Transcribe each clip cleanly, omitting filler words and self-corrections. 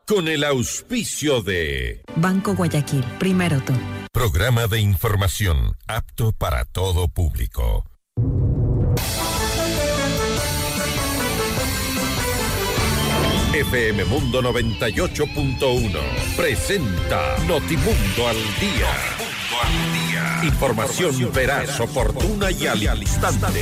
con el auspicio de Banco Guayaquil, primero tú. Programa de información apto para todo público. FM Mundo 98.1 presenta Notimundo al Día. Información veraz, oportuna y al instante.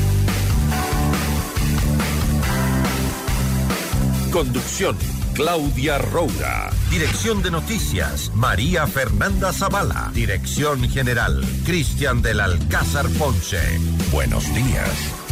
Conducción: Claudia Roura. Dirección de Noticias: María Fernanda Zavala. Dirección General: Cristian del Alcázar Ponce. Buenos días.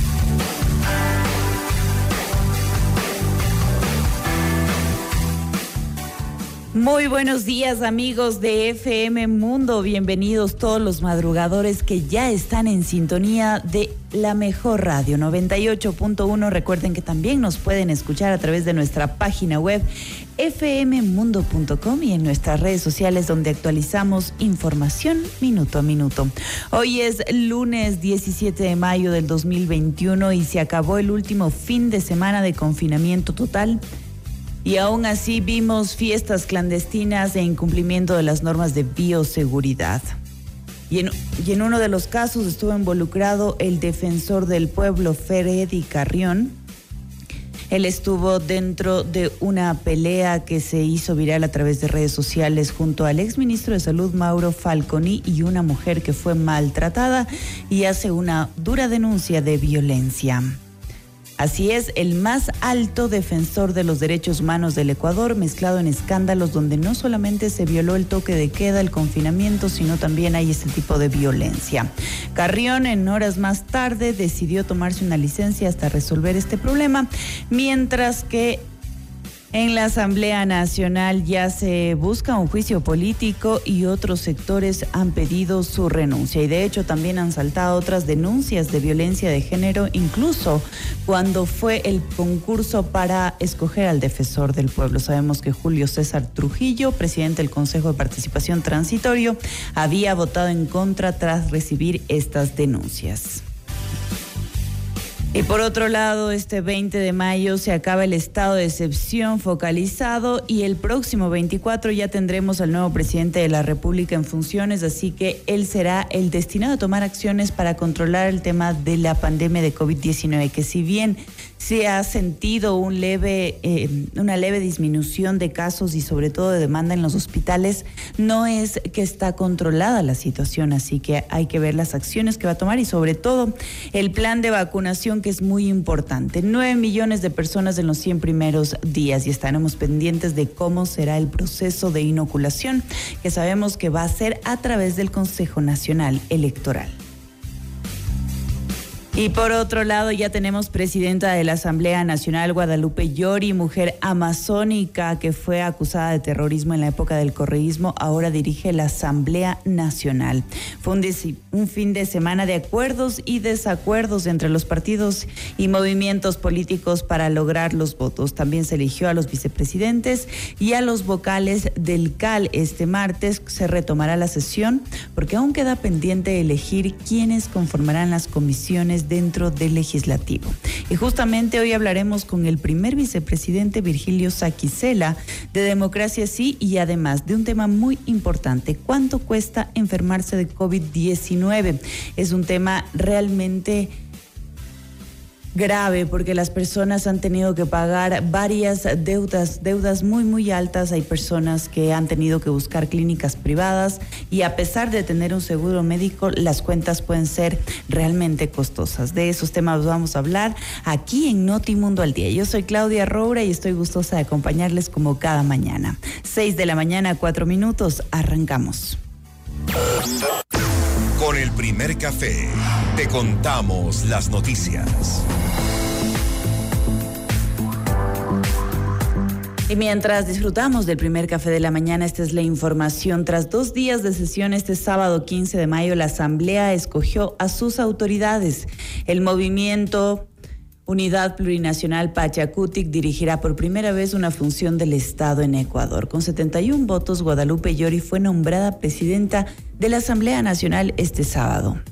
Muy buenos días, amigos de FM Mundo. Bienvenidos todos los madrugadores que ya están en sintonía de la mejor radio 98.1. Recuerden que también nos pueden escuchar a través de nuestra página web fmmundo.com y en nuestras redes sociales, donde actualizamos información minuto a minuto. Hoy es lunes 17 de mayo del 2021 y se acabó el último fin de semana de confinamiento total. Y aún así vimos fiestas clandestinas e incumplimiento de las normas de bioseguridad. Y en uno de los casos estuvo involucrado el defensor del pueblo, Freddy Carrión. Él estuvo dentro de una pelea que se hizo viral a través de redes sociales junto al exministro de Salud, Mauro Falconi, y una mujer que fue maltratada y hace una dura denuncia de violencia. Así es, el más alto defensor de los derechos humanos del Ecuador, mezclado en escándalos donde no solamente se violó el toque de queda, el confinamiento, sino también hay este tipo de violencia. Carrión, en horas más tarde, decidió tomarse una licencia hasta resolver este problema, mientras que en la Asamblea Nacional ya se busca un juicio político y otros sectores han pedido su renuncia. Y de hecho también han saltado otras denuncias de violencia de género, incluso cuando fue el concurso para escoger al defensor del pueblo. Sabemos que Julio César Trujillo, presidente del Consejo de Participación Transitorio, había votado en contra tras recibir estas denuncias. Y por otro lado, este 20 de mayo se acaba el estado de excepción focalizado y el próximo 24 ya tendremos al nuevo presidente de la República en funciones, así que él será el destinado a tomar acciones para controlar el tema de la pandemia de COVID-19, que si bien se ha sentido una leve disminución de casos y sobre todo de demanda en los hospitales, no es que está controlada la situación, así que hay que ver las acciones que va a tomar y sobre todo el plan de vacunación, que es muy importante. 9 millones de personas en los 100 primeros días y estaremos pendientes de cómo será el proceso de inoculación, que sabemos que va a ser a través del Consejo Nacional Electoral. Y por otro lado, ya tenemos presidenta de la Asamblea Nacional, Guadalupe Llori, mujer amazónica que fue acusada de terrorismo en la época del correísmo, ahora dirige la Asamblea Nacional. Fue un fin de semana de acuerdos y desacuerdos entre los partidos y movimientos políticos para lograr los votos. También se eligió a los vicepresidentes y a los vocales del CAL. Este martes se retomará la sesión porque aún queda pendiente elegir quiénes conformarán las comisiones dentro del legislativo. Y justamente hoy hablaremos con el primer vicepresidente, Virgilio Saquicela, de Democracia Sí, y además de un tema muy importante: ¿cuánto cuesta enfermarse de COVID-19? Es un tema realmente grave porque las personas han tenido que pagar varias deudas muy altas. Hay personas que han tenido que buscar clínicas privadas y a pesar de tener un seguro médico, las cuentas pueden ser realmente costosas. De esos temas vamos a hablar aquí en Notimundo al Día. Yo soy Claudia Roura y estoy gustosa de acompañarles como cada mañana. 6 de la mañana, 4 minutos, arrancamos. Con el primer café te contamos las noticias. Y mientras disfrutamos del primer café de la mañana, esta es la información. Tras 2 días de sesión, este sábado 15 de mayo, la Asamblea escogió a sus autoridades. El movimiento Unidad Plurinacional Pachacutic dirigirá por primera vez una función del Estado en Ecuador. Con 71 votos, Guadalupe Llori fue nombrada presidenta de la Asamblea Nacional este sábado.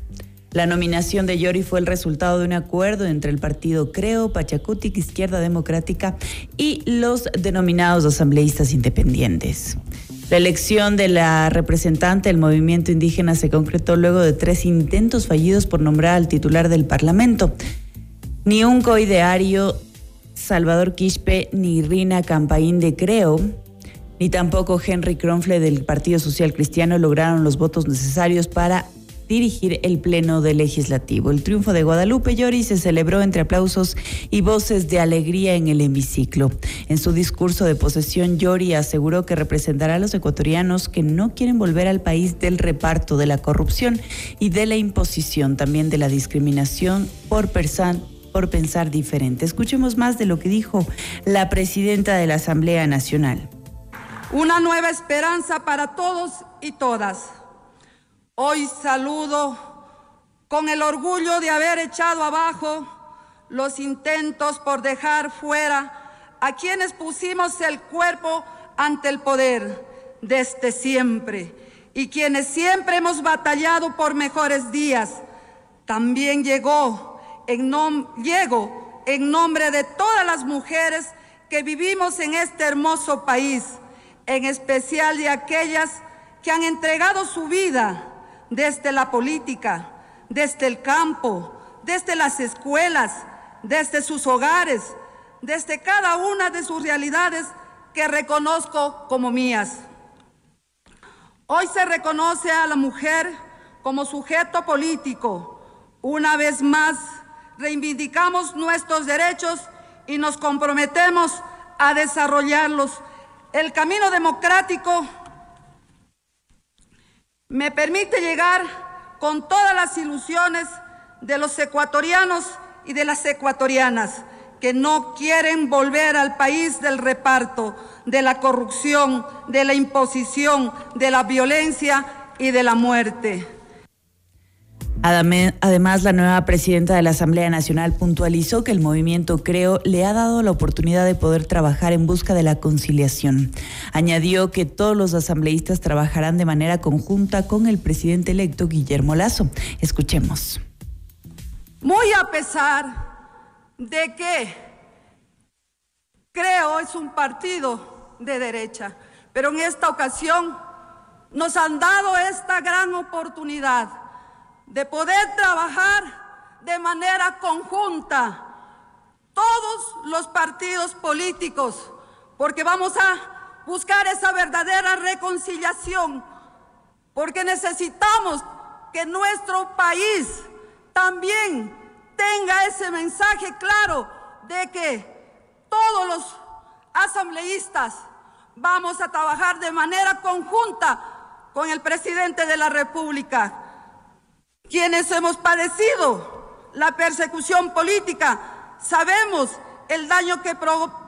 La nominación de Yori fue el resultado de un acuerdo entre el partido Creo, Pachacutic, Izquierda Democrática y los denominados asambleístas independientes. La elección de la representante del movimiento indígena se concretó luego de 3 intentos fallidos por nombrar al titular del Parlamento. Ni un coideario, Salvador Quispe, ni Rina Campaín de Creo, ni tampoco Henry Kronfle del Partido Social Cristiano lograron los votos necesarios para dirigir el pleno del legislativo. El triunfo de Guadalupe Llori se celebró entre aplausos y voces de alegría en el hemiciclo. En su discurso de posesión, Llori aseguró que representará a los ecuatorianos que no quieren volver al país del reparto, de la corrupción y de la imposición, también de la discriminación por pensar diferente. Escuchemos más de lo que dijo la presidenta de la Asamblea Nacional. Una nueva esperanza para todos y todas. Hoy saludo con el orgullo de haber echado abajo los intentos por dejar fuera a quienes pusimos el cuerpo ante el poder desde siempre y quienes siempre hemos batallado por mejores días. También llego en nombre de todas las mujeres que vivimos en este hermoso país, en especial de aquellas que han entregado su vida desde la política, desde el campo, desde las escuelas, desde sus hogares, desde cada una de sus realidades que reconozco como mías. Hoy se reconoce a la mujer como sujeto político. Una vez más, reivindicamos nuestros derechos y nos comprometemos a desarrollarlos. El camino democrático me permite llegar con todas las ilusiones de los ecuatorianos y de las ecuatorianas que no quieren volver al país del reparto, de la corrupción, de la imposición, de la violencia y de la muerte. Además, la nueva presidenta de la Asamblea Nacional puntualizó que el movimiento Creo le ha dado la oportunidad de poder trabajar en busca de la conciliación. Añadió que todos los asambleístas trabajarán de manera conjunta con el presidente electo Guillermo Lasso. Escuchemos. Muy a pesar de que Creo es un partido de derecha, pero en esta ocasión nos han dado esta gran oportunidad de poder trabajar de manera conjunta todos los partidos políticos, porque vamos a buscar esa verdadera reconciliación, porque necesitamos que nuestro país también tenga ese mensaje claro de que todos los asambleístas vamos a trabajar de manera conjunta con el presidente de la República. Quienes hemos padecido la persecución política sabemos el daño que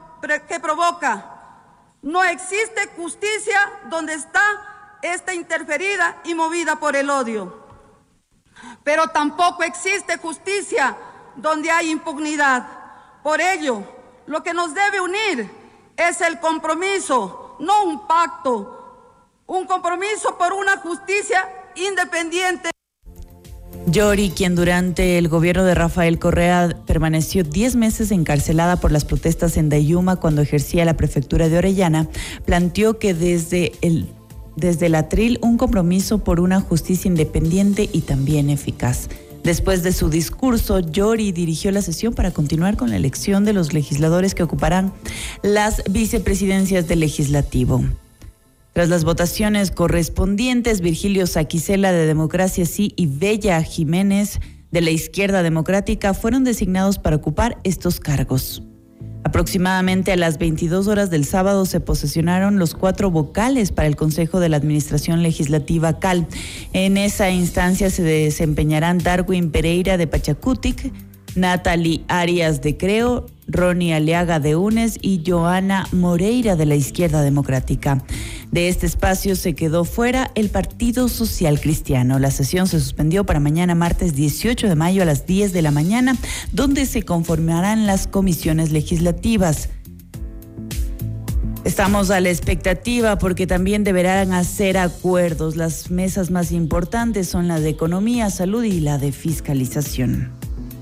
provoca. No existe justicia donde está esta interferida y movida por el odio. Pero tampoco existe justicia donde hay impunidad. Por ello, lo que nos debe unir es el compromiso, no un pacto, un compromiso por una justicia independiente. Llori, quien durante el gobierno de Rafael Correa permaneció 10 meses encarcelada por las protestas en Dayuma cuando ejercía la prefectura de Orellana, planteó que desde el atril un compromiso por una justicia independiente y también eficaz. Después de su discurso, Llori dirigió la sesión para continuar con la elección de los legisladores que ocuparán las vicepresidencias del legislativo. Tras las votaciones correspondientes, Virgilio Saquicela de Democracia Sí y Bella Jiménez de la Izquierda Democrática fueron designados para ocupar estos cargos. Aproximadamente a las 22 horas del sábado se posesionaron los 4 vocales para el Consejo de la Administración Legislativa CAL. En esa instancia se desempeñarán Darwin Pereira de Pachacutic, Natalie Arias de Creo, Ronnie Aliaga de UNES y Joana Moreira de la Izquierda Democrática. De este espacio se quedó fuera el Partido Social Cristiano. La sesión se suspendió para mañana martes 18 de mayo a las 10 de la mañana, donde se conformarán las comisiones legislativas. Estamos a la expectativa porque también deberán hacer acuerdos. Las mesas más importantes son la de economía, salud y la de fiscalización.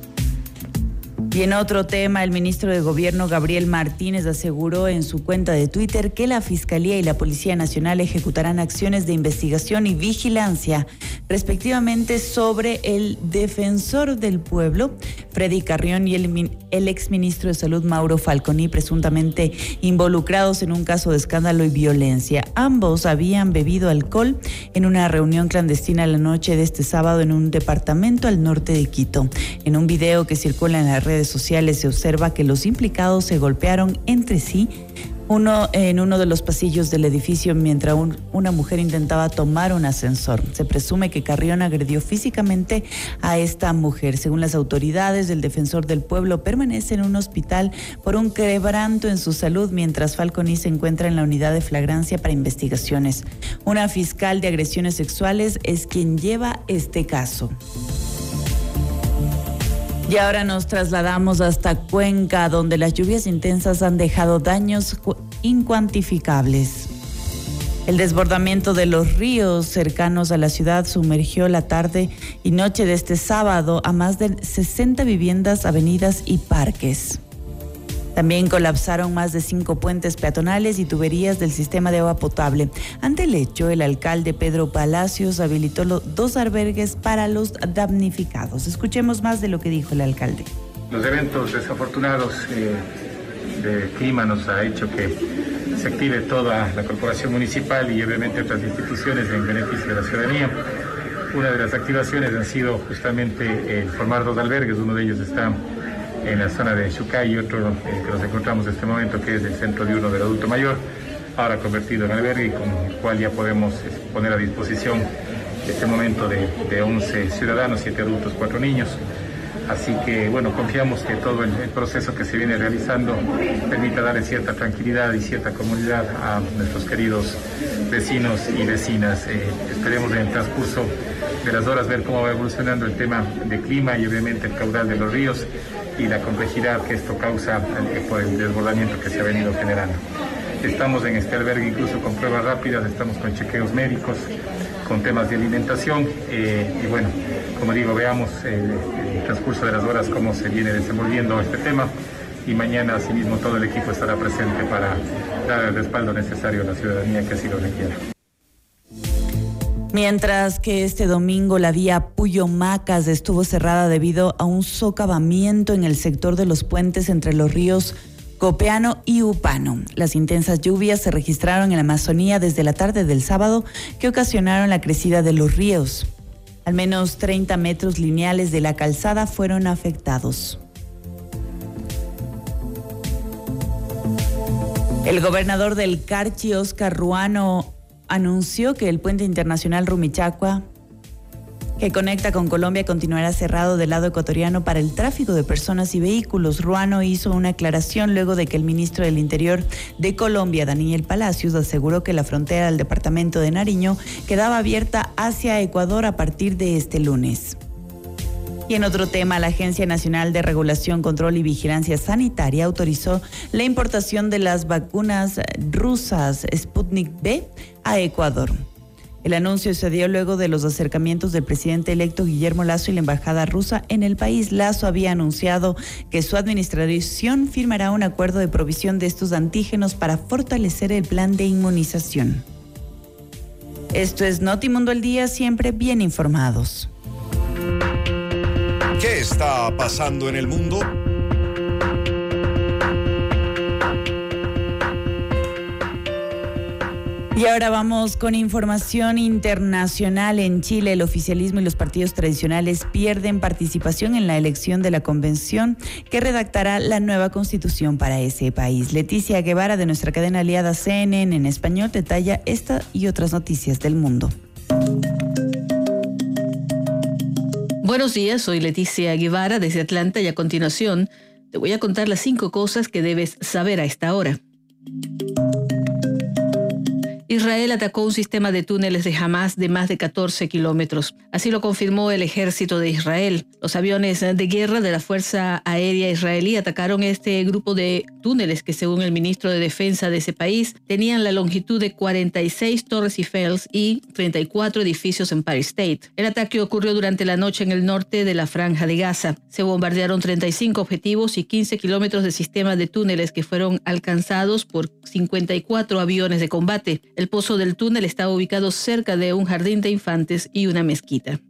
Y en otro tema, el ministro de Gobierno, Gabriel Martínez, aseguró en su cuenta de Twitter que la Fiscalía y la Policía Nacional ejecutarán acciones de investigación y vigilancia, respectivamente, sobre el defensor del pueblo, Freddy Carrión, y el exministro de Salud, Mauro Falconi, presuntamente involucrados en un caso de escándalo y violencia. Ambos habían bebido alcohol en una reunión clandestina la noche de este sábado en un departamento al norte de Quito. En un video que circula en las redes sociales se observa que los implicados se golpearon entre sí en uno de los pasillos del edificio mientras una mujer intentaba tomar un ascensor. Se presume que Carrión agredió físicamente a esta mujer. Según las autoridades, el defensor del pueblo permanece en un hospital por un quebranto en su salud, mientras Falconi se encuentra en la unidad de flagrancia para investigaciones. Una fiscal de agresiones sexuales es quien lleva este caso. Y ahora nos trasladamos hasta Cuenca, donde las lluvias intensas han dejado daños incuantificables. El desbordamiento de los ríos cercanos a la ciudad sumergió la tarde y noche de este sábado a más de 60 viviendas, avenidas y parques. También colapsaron más de 5 puentes peatonales y tuberías del sistema de agua potable. Ante el hecho, el alcalde Pedro Palacios habilitó 2 albergues para los damnificados. Escuchemos más de lo que dijo el alcalde. Los eventos desafortunados del clima nos ha hecho que se active toda la corporación municipal y obviamente otras instituciones en beneficio de la ciudadanía. Una de las activaciones han sido justamente formar 2 albergues. Uno de ellos está en la zona de Chucay y otro que nos encontramos en este momento, que es el centro diurno del adulto mayor, ahora convertido en albergue, y con el cual ya podemos poner a disposición este momento de 11 ciudadanos, 7 adultos, 4 niños. Así que, bueno, confiamos que todo el proceso que se viene realizando permita darle cierta tranquilidad y cierta comodidad a nuestros queridos vecinos y vecinas. Esperemos en el transcurso de las horas ver cómo va evolucionando el tema de clima y obviamente el caudal de los ríos y la complejidad que esto causa por el desbordamiento que se ha venido generando. Estamos en este albergue incluso con pruebas rápidas, estamos con chequeos médicos, con temas de alimentación y bueno, como digo, veamos el transcurso de las horas cómo se viene desenvolviendo este tema, y mañana asimismo todo el equipo estará presente para dar el respaldo necesario a la ciudadanía que así lo requiera. Mientras que este domingo la vía Puyo-Macas estuvo cerrada debido a un socavamiento en el sector de los puentes entre los ríos Copeano y Upano. Las intensas lluvias se registraron en la Amazonía desde la tarde del sábado, que ocasionaron la crecida de los ríos. Al menos 30 metros lineales de la calzada fueron afectados. El gobernador del Carchi, Oscar Ruano, anunció que el puente internacional Rumichaca, que conecta con Colombia, continuará cerrado del lado ecuatoriano para el tráfico de personas y vehículos. Ruano hizo una aclaración luego de que el ministro del Interior de Colombia, Daniel Palacios, aseguró que la frontera del departamento de Nariño quedaba abierta hacia Ecuador a partir de este lunes. Y en otro tema, la Agencia Nacional de Regulación, Control y Vigilancia Sanitaria autorizó la importación de las vacunas rusas Sputnik V a Ecuador. El anuncio se dio luego de los acercamientos del presidente electo Guillermo Lasso y la embajada rusa en el país. Lasso había anunciado que su administración firmará un acuerdo de provisión de estos antígenos para fortalecer el plan de inmunización. Esto es Notimundo al Día, siempre bien informados. ¿Qué está pasando en el mundo? Y ahora vamos con información internacional. En Chile, el oficialismo y los partidos tradicionales pierden participación en la elección de la convención que redactará la nueva constitución para ese país. Leticia Guevara, de nuestra cadena aliada CNN en español, detalla esta y otras noticias del mundo. Buenos días, soy Leticia Guevara desde Atlanta y a continuación te voy a contar las 5 cosas que debes saber a esta hora. Israel atacó un sistema de túneles de Hamas de más de 14 kilómetros. Así lo confirmó el ejército de Israel. Los aviones de guerra de la Fuerza Aérea Israelí atacaron este grupo de túneles que, según el ministro de Defensa de ese país, tenían la longitud de 46 Torres Eiffel y 34 edificios Empire State. El ataque ocurrió durante la noche en el norte de la Franja de Gaza. Se bombardearon 35 objetivos y 15 kilómetros de sistema de túneles que fueron alcanzados por 54 aviones de combate. El pozo del túnel estaba ubicado cerca de un jardín de infantes y una mezquita.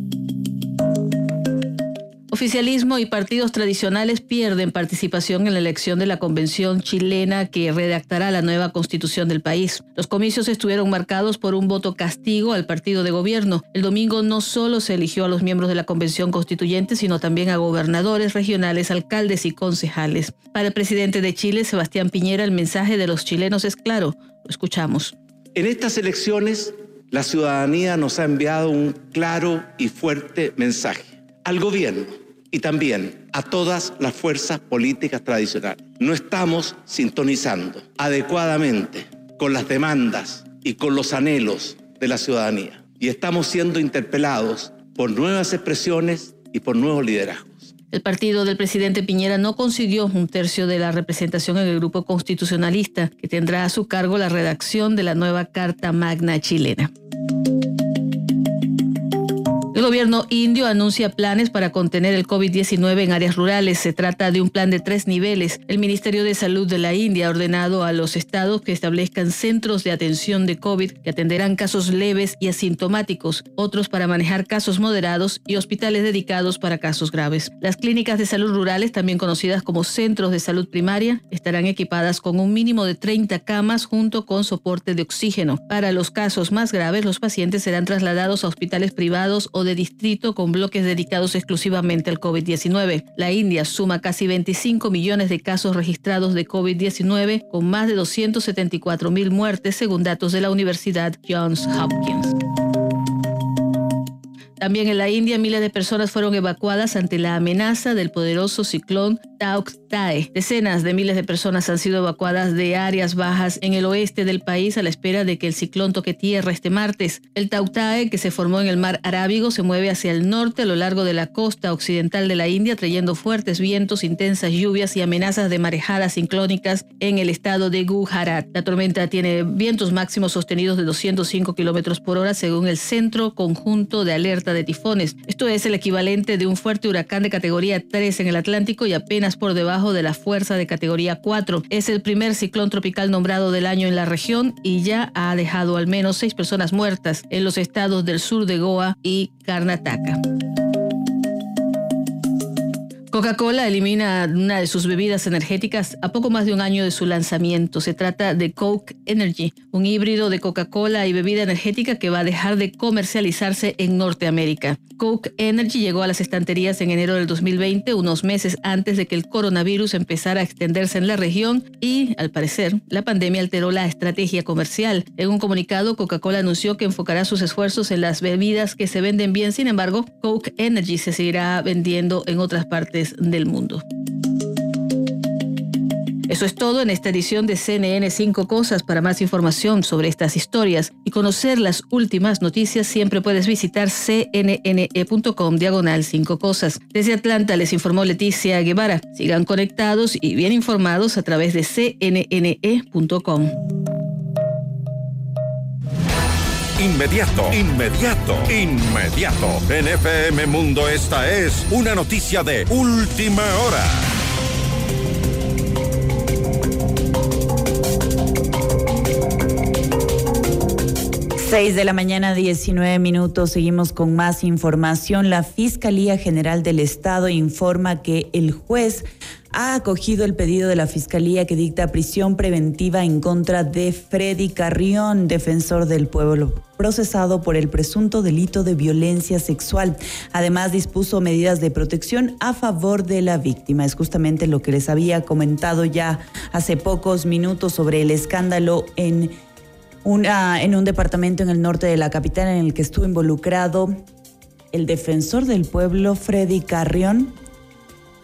Oficialismo y partidos tradicionales pierden participación en la elección de la convención chilena que redactará la nueva constitución del país. Los comicios estuvieron marcados por un voto castigo al partido de gobierno. El domingo no solo se eligió a los miembros de la convención constituyente, sino también a gobernadores regionales, alcaldes y concejales. Para el presidente de Chile, Sebastián Piñera, el mensaje de los chilenos es claro. Lo escuchamos. En estas elecciones, la ciudadanía nos ha enviado un claro y fuerte mensaje al gobierno y también a todas las fuerzas políticas tradicionales. No estamos sintonizando adecuadamente con las demandas y con los anhelos de la ciudadanía y estamos siendo interpelados por nuevas expresiones y por nuevos liderazgos. El partido del presidente Piñera no consiguió un tercio de la representación en el grupo constitucionalista, que tendrá a su cargo la redacción de la nueva Carta Magna chilena. El gobierno indio anuncia planes para contener el COVID-19 en áreas rurales. Se trata de un plan de 3 niveles. El Ministerio de Salud de la India ha ordenado a los estados que establezcan centros de atención de COVID que atenderán casos leves y asintomáticos, otros para manejar casos moderados y hospitales dedicados para casos graves. Las clínicas de salud rurales, también conocidas como centros de salud primaria, estarán equipadas con un mínimo de 30 camas junto con soporte de oxígeno. Para los casos más graves, los pacientes serán trasladados a hospitales privados o de distrito con bloques dedicados exclusivamente al COVID-19. La India suma casi 25 millones de casos registrados de COVID-19 con más de 274,000 muertes según datos de la Universidad Johns Hopkins. También en la India, miles de personas fueron evacuadas ante la amenaza del poderoso ciclón Tauktae. Decenas de miles de personas han sido evacuadas de áreas bajas en el oeste del país a la espera de que el ciclón toque tierra este martes. El Tauktae, que se formó en el mar Arábigo, se mueve hacia el norte a lo largo de la costa occidental de la India, trayendo fuertes vientos, intensas lluvias y amenazas de marejadas ciclónicas en el estado de Gujarat. La tormenta tiene vientos máximos sostenidos de 205 kilómetros por hora, según el Centro Conjunto de Alerta de Tifones. Esto es el equivalente de un fuerte huracán de categoría 3 en el Atlántico y apenas por debajo de la fuerza de categoría 4. Es el primer ciclón tropical nombrado del año en la región y ya ha dejado al menos 6 personas muertas en los estados del sur de Goa y Karnataka. Coca-Cola elimina una de sus bebidas energéticas a poco más de un año de su lanzamiento. Se trata de Coke Energy, un híbrido de Coca-Cola y bebida energética que va a dejar de comercializarse en Norteamérica. Coke Energy llegó a las estanterías en enero del 2020, unos meses antes de que el coronavirus empezara a extenderse en la región y, al parecer, la pandemia alteró la estrategia comercial. En un comunicado, Coca-Cola anunció que enfocará sus esfuerzos en las bebidas que se venden bien. Sin embargo, Coke Energy se seguirá vendiendo en otras partes del mundo. Eso es todo en esta edición de CNN 5 Cosas. Para más información sobre estas historias y conocer las últimas noticias, siempre puedes visitar cnne.com/5 Cosas. Desde Atlanta les informó Leticia Guevara. Sigan conectados y bien informados a través de cnne.com. Inmediato. En FM Mundo esta es una noticia de última hora. 6 de la mañana, 19 minutos. Seguimos con más información. La Fiscalía General del Estado informa que el juez ha acogido el pedido de la Fiscalía que dicta prisión preventiva en contra de Freddy Carrión, defensor del pueblo, procesado por el presunto delito de violencia sexual. Además, dispuso medidas de protección a favor de la víctima. Es justamente lo que les había comentado ya hace pocos minutos sobre el escándalo en un departamento en el norte de la capital en el que estuvo involucrado el defensor del pueblo, Freddy Carrión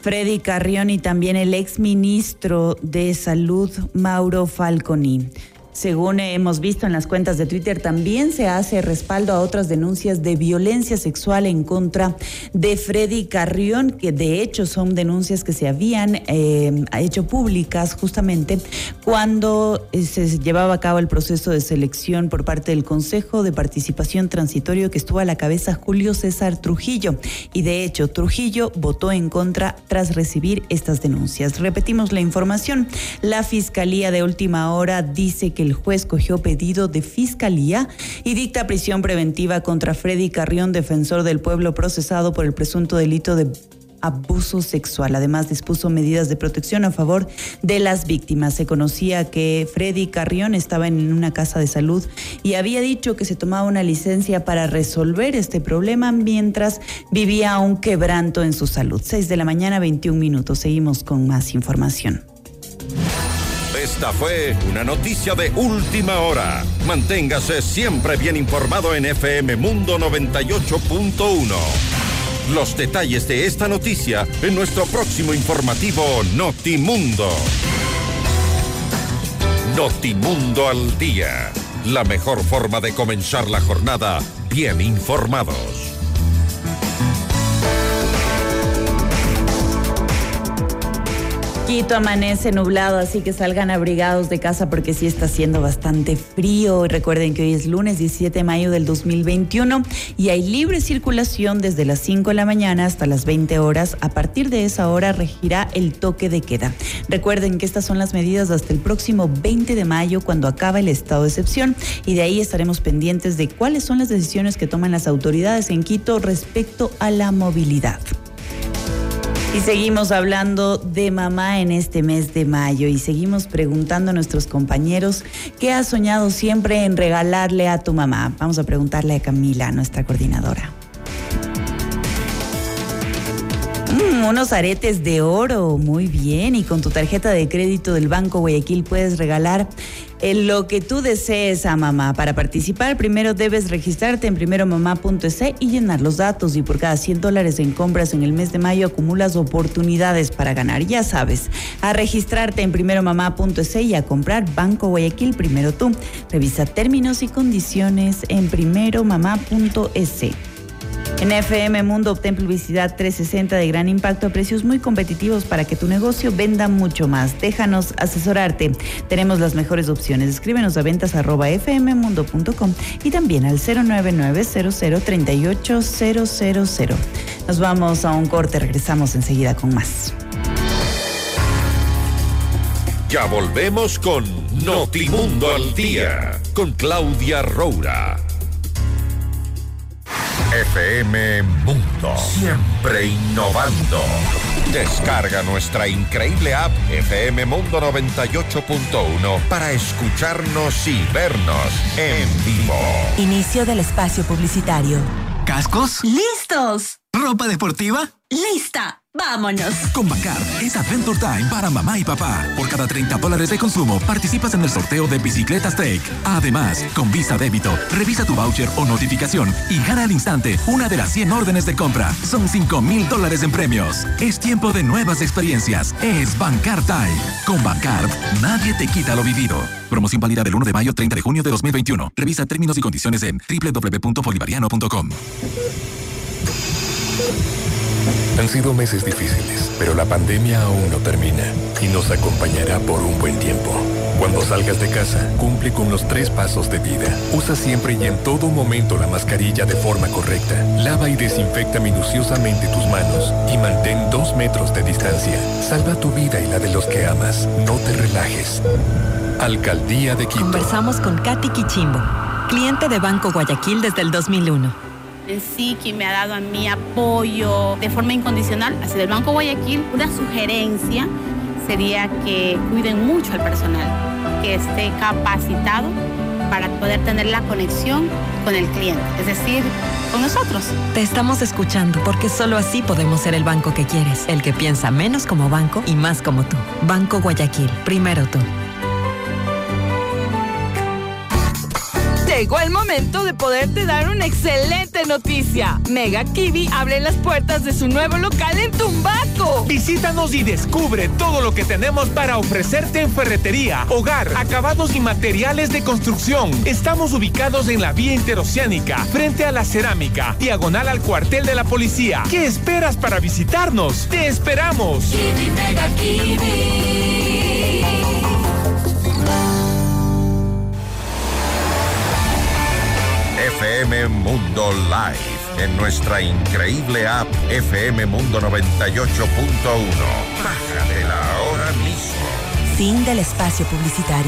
y también el exministro de Salud, Mauro Falconi. Según hemos visto en las cuentas de Twitter, también se hace respaldo a otras denuncias de violencia sexual en contra de Freddy Carrión, que de hecho son denuncias que se habían hecho públicas justamente cuando se llevaba a cabo el proceso de selección por parte del Consejo de Participación Transitorio, que estuvo a la cabeza Julio César Trujillo. Y de hecho, Trujillo votó en contra tras recibir estas denuncias. Repetimos la información. La Fiscalía de Última Hora dice que el juez cogió pedido de fiscalía y dicta prisión preventiva contra Freddy Carrión, defensor del pueblo procesado por el presunto delito de abuso sexual. Además, dispuso medidas de protección a favor de las víctimas. Se conocía que Freddy Carrión estaba en una casa de salud y había dicho que se tomaba una licencia para resolver este problema mientras vivía un quebranto en su salud. 6:21 a.m. Seguimos con más información. Esta fue una noticia de última hora. Manténgase siempre bien informado en FM Mundo 98.1. Los detalles de esta noticia en nuestro próximo informativo Notimundo. Notimundo al día. La mejor forma de comenzar la jornada bien informados. Quito amanece nublado, así que salgan abrigados de casa porque sí está haciendo bastante frío. Recuerden que hoy es lunes 17 de mayo del 2021 y hay libre circulación desde las 5 de la mañana hasta las 20 horas. A partir de esa hora regirá el toque de queda. Recuerden que estas son las medidas hasta el próximo 20 de mayo, cuando acaba el estado de excepción, y de ahí estaremos pendientes de cuáles son las decisiones que toman las autoridades en Quito respecto a la movilidad. Y seguimos hablando de mamá en este mes de mayo y seguimos preguntando a nuestros compañeros qué has soñado siempre en regalarle a tu mamá. Vamos a preguntarle a Camila, nuestra coordinadora. Unos aretes de oro, muy bien. Y con tu tarjeta de crédito del Banco Guayaquil puedes regalar lo que tú desees a mamá. Para participar, primero debes registrarte en primeromamá.es y llenar los datos. Y por cada $100 en compras en el mes de mayo acumulas oportunidades para ganar. Ya sabes, a registrarte en primeromamá.es y a comprar Banco Guayaquil Primero Tú. Revisa términos y condiciones en primeromamá.es. En FM Mundo obtén publicidad 360 de gran impacto a precios muy competitivos para que tu negocio venda mucho más. Déjanos asesorarte. Tenemos las mejores opciones. Escríbenos a ventas@fmmundo.com y también al 099-0038-000. Nos vamos a un corte. Regresamos enseguida con más. Ya volvemos con Notimundo al Día, con Claudia Roura. FM Mundo, siempre innovando. Descarga nuestra increíble app FM Mundo 98.1 para escucharnos y vernos en vivo. Inicio del espacio publicitario. ¿Cascos? ¡Listos! ¿Ropa deportiva? ¡Lista! ¡Vámonos! Con Bacar es Adventure Time para mamá y papá. Por cada $30 de consumo, participas en el sorteo de bicicletas Take. Además, con Visa Débito, revisa tu voucher o notificación y gana al instante una de las 100 órdenes de compra. Son $5,000 en premios. Es tiempo de nuevas experiencias. Es Bacar Time. Con Bacar, nadie te quita lo vivido. Promoción válida del 1 de mayo al 30 de junio de 2021. Revisa términos y condiciones en www.bolivariano.com. Han sido meses difíciles, pero la pandemia aún no termina y nos acompañará por un buen tiempo. Cuando salgas de casa, cumple con los 3 pasos de vida. Usa siempre y en todo momento la mascarilla de forma correcta. Lava y desinfecta minuciosamente tus manos y mantén 2 metros de distancia. Salva tu vida y la de los que amas. No te relajes. Alcaldía de Quito. Conversamos con Katy Quichimbo, cliente de Banco Guayaquil desde el 2001. En sí, quien me ha dado a mí apoyo de forma incondicional ha sido el Banco Guayaquil. Una sugerencia sería que cuiden mucho al personal, que esté capacitado para poder tener la conexión con el cliente, es decir, con nosotros. Te estamos escuchando porque solo así podemos ser el banco que quieres, el que piensa menos como banco y más como tú. Banco Guayaquil, primero tú. Llegó el momento de poderte dar una excelente noticia. Mega Kiwi abre las puertas de su nuevo local en Tumbaco. Visítanos y descubre todo lo que tenemos para ofrecerte en ferretería, hogar, acabados y materiales de construcción. Estamos ubicados en la vía interoceánica, frente a la cerámica, diagonal al cuartel de la policía. ¿Qué esperas para visitarnos? ¡Te esperamos! Kiwi Mega Kiwi. FM Mundo Live, en nuestra increíble app FM Mundo 98.1. Bájatela ahora mismo. Fin del espacio publicitario.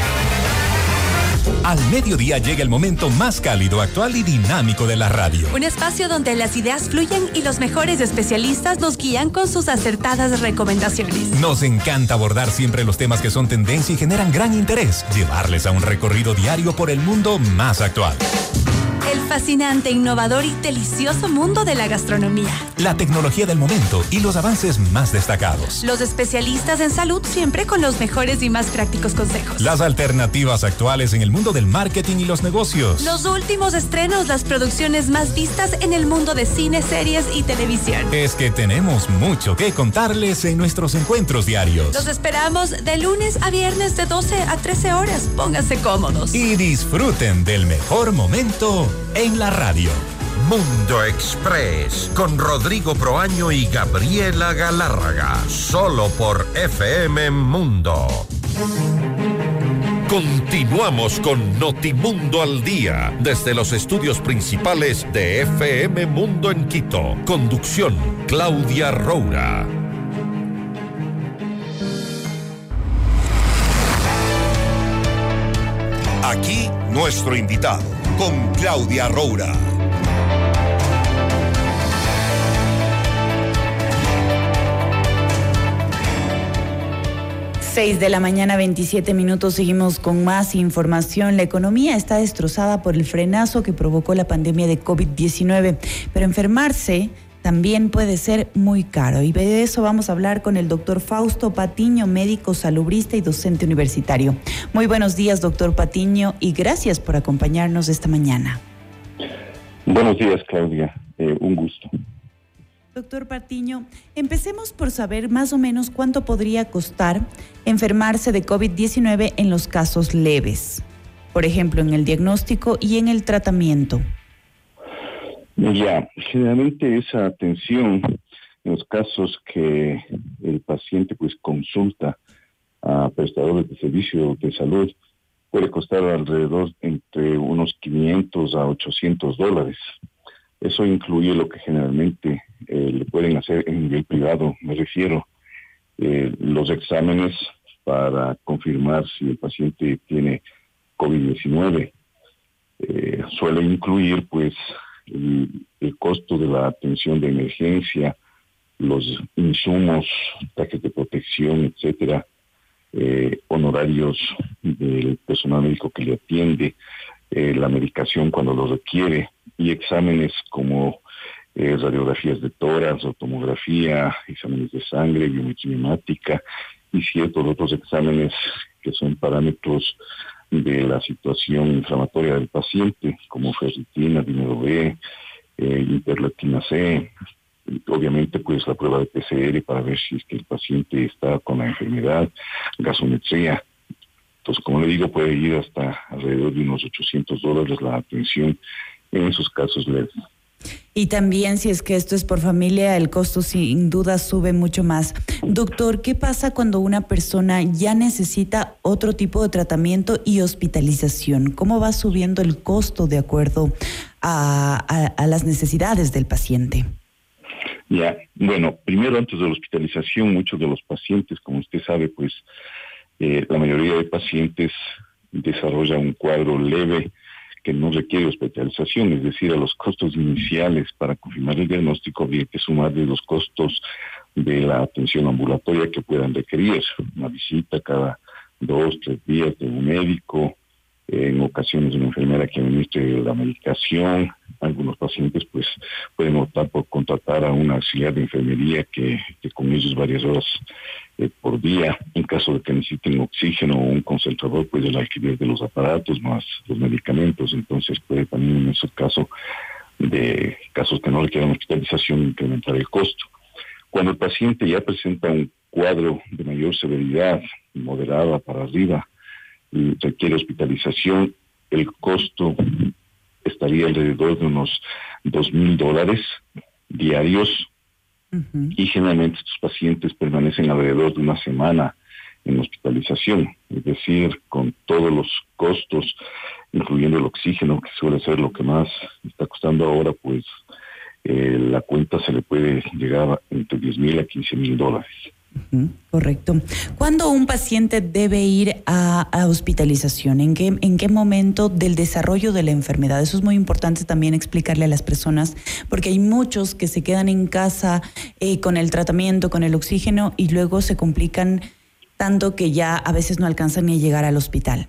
Al mediodía llega el momento más cálido, actual y dinámico de la radio. Un espacio donde las ideas fluyen y los mejores especialistas nos guían con sus acertadas recomendaciones. Nos encanta abordar siempre los temas que son tendencia y generan gran interés. Llevarles a un recorrido diario por el mundo más actual. El fascinante, innovador y delicioso mundo de la gastronomía. La tecnología del momento y los avances más destacados. Los especialistas en salud siempre con los mejores y más prácticos consejos. Las alternativas actuales en el mundo del marketing y los negocios. Los últimos estrenos, las producciones más vistas en el mundo de cine, series y televisión. Es que tenemos mucho que contarles en nuestros encuentros diarios. Los esperamos de lunes a viernes de 12 a 13 horas. Pónganse cómodos. Y disfruten del mejor momento en la radio. Mundo Express con Rodrigo Proaño y Gabriela Galárraga, solo por FM Mundo. Continuamos con Notimundo al Día, desde los estudios principales de FM Mundo en Quito. Conducción, Claudia Roura. Aquí nuestro invitado, con Claudia Roura. Seis de la mañana, 27 minutos. Seguimos con más información. La economía está destrozada por el frenazo que provocó la pandemia de COVID-19, pero enfermarse también puede ser muy caro. Y de eso vamos a hablar con el doctor Fausto Patiño, médico salubrista y docente universitario. Muy buenos días, doctor Patiño, y gracias por acompañarnos esta mañana. Buenos días, Claudia. Un gusto. Doctor Patiño, empecemos por saber más o menos cuánto podría costar enfermarse de COVID-19 en los casos leves. Por ejemplo, en el diagnóstico y en el tratamiento. Ya, generalmente esa atención en los casos que el paciente pues consulta a prestadores de servicio de salud puede costar alrededor entre unos $500 a $800. Eso incluye lo que generalmente le pueden hacer en nivel privado, me refiero, los exámenes para confirmar si el paciente tiene COVID-19. Suele incluir pues el costo de la atención de emergencia, los insumos, trajes de protección, etcétera, honorarios del personal médico que le atiende, la medicación cuando lo requiere, y exámenes como radiografías de tórax, tomografía, exámenes de sangre, biometría hemática y ciertos otros exámenes que son parámetros de la situación inflamatoria del paciente, como ferritina, dinero B, interleuquina C, obviamente pues la prueba de PCR para ver si es que el paciente está con la enfermedad, gasometría. Entonces, como le digo, puede ir hasta alrededor de unos $800 la atención en esos casos leves. Y también, si es que esto es por familia, el costo sin duda sube mucho más. Doctor, ¿qué pasa cuando una persona ya necesita otro tipo de tratamiento y hospitalización? ¿Cómo va subiendo el costo de acuerdo a las necesidades del paciente? Ya, bueno, primero antes de la hospitalización, muchos de los pacientes, como usted sabe, pues la mayoría de pacientes desarrolla un cuadro leve que no requiere hospitalización, es decir, a los costos iniciales para confirmar el diagnóstico habría que sumarle los costos de la atención ambulatoria que puedan requerir, una visita cada 2, 3 días de un médico, en ocasiones una enfermera que administre la medicación. Algunos pacientes pues pueden optar por contratar a un auxiliar de enfermería que con ellos varias horas por día. En caso de que necesiten oxígeno o un concentrador, pues el alquiler de los aparatos más los medicamentos. Entonces puede también en ese caso de casos que no requieran hospitalización incrementar el costo. Cuando el paciente ya presenta un cuadro de mayor severidad, moderada para arriba, y requiere hospitalización, el costo estaría alrededor de unos $2,000 diarios. Y generalmente estos pacientes permanecen alrededor de una semana en hospitalización, es decir, con todos los costos, incluyendo el oxígeno, que suele ser lo que más está costando ahora, pues la cuenta se le puede llegar entre $10,000 a $15,000. Correcto. ¿Cuándo un paciente debe ir a hospitalización? ¿En qué momento del desarrollo de la enfermedad? Eso es muy importante también explicarle a las personas, porque hay muchos que se quedan en casa con el tratamiento, con el oxígeno, y luego se complican tanto que ya a veces no alcanzan ni a llegar al hospital.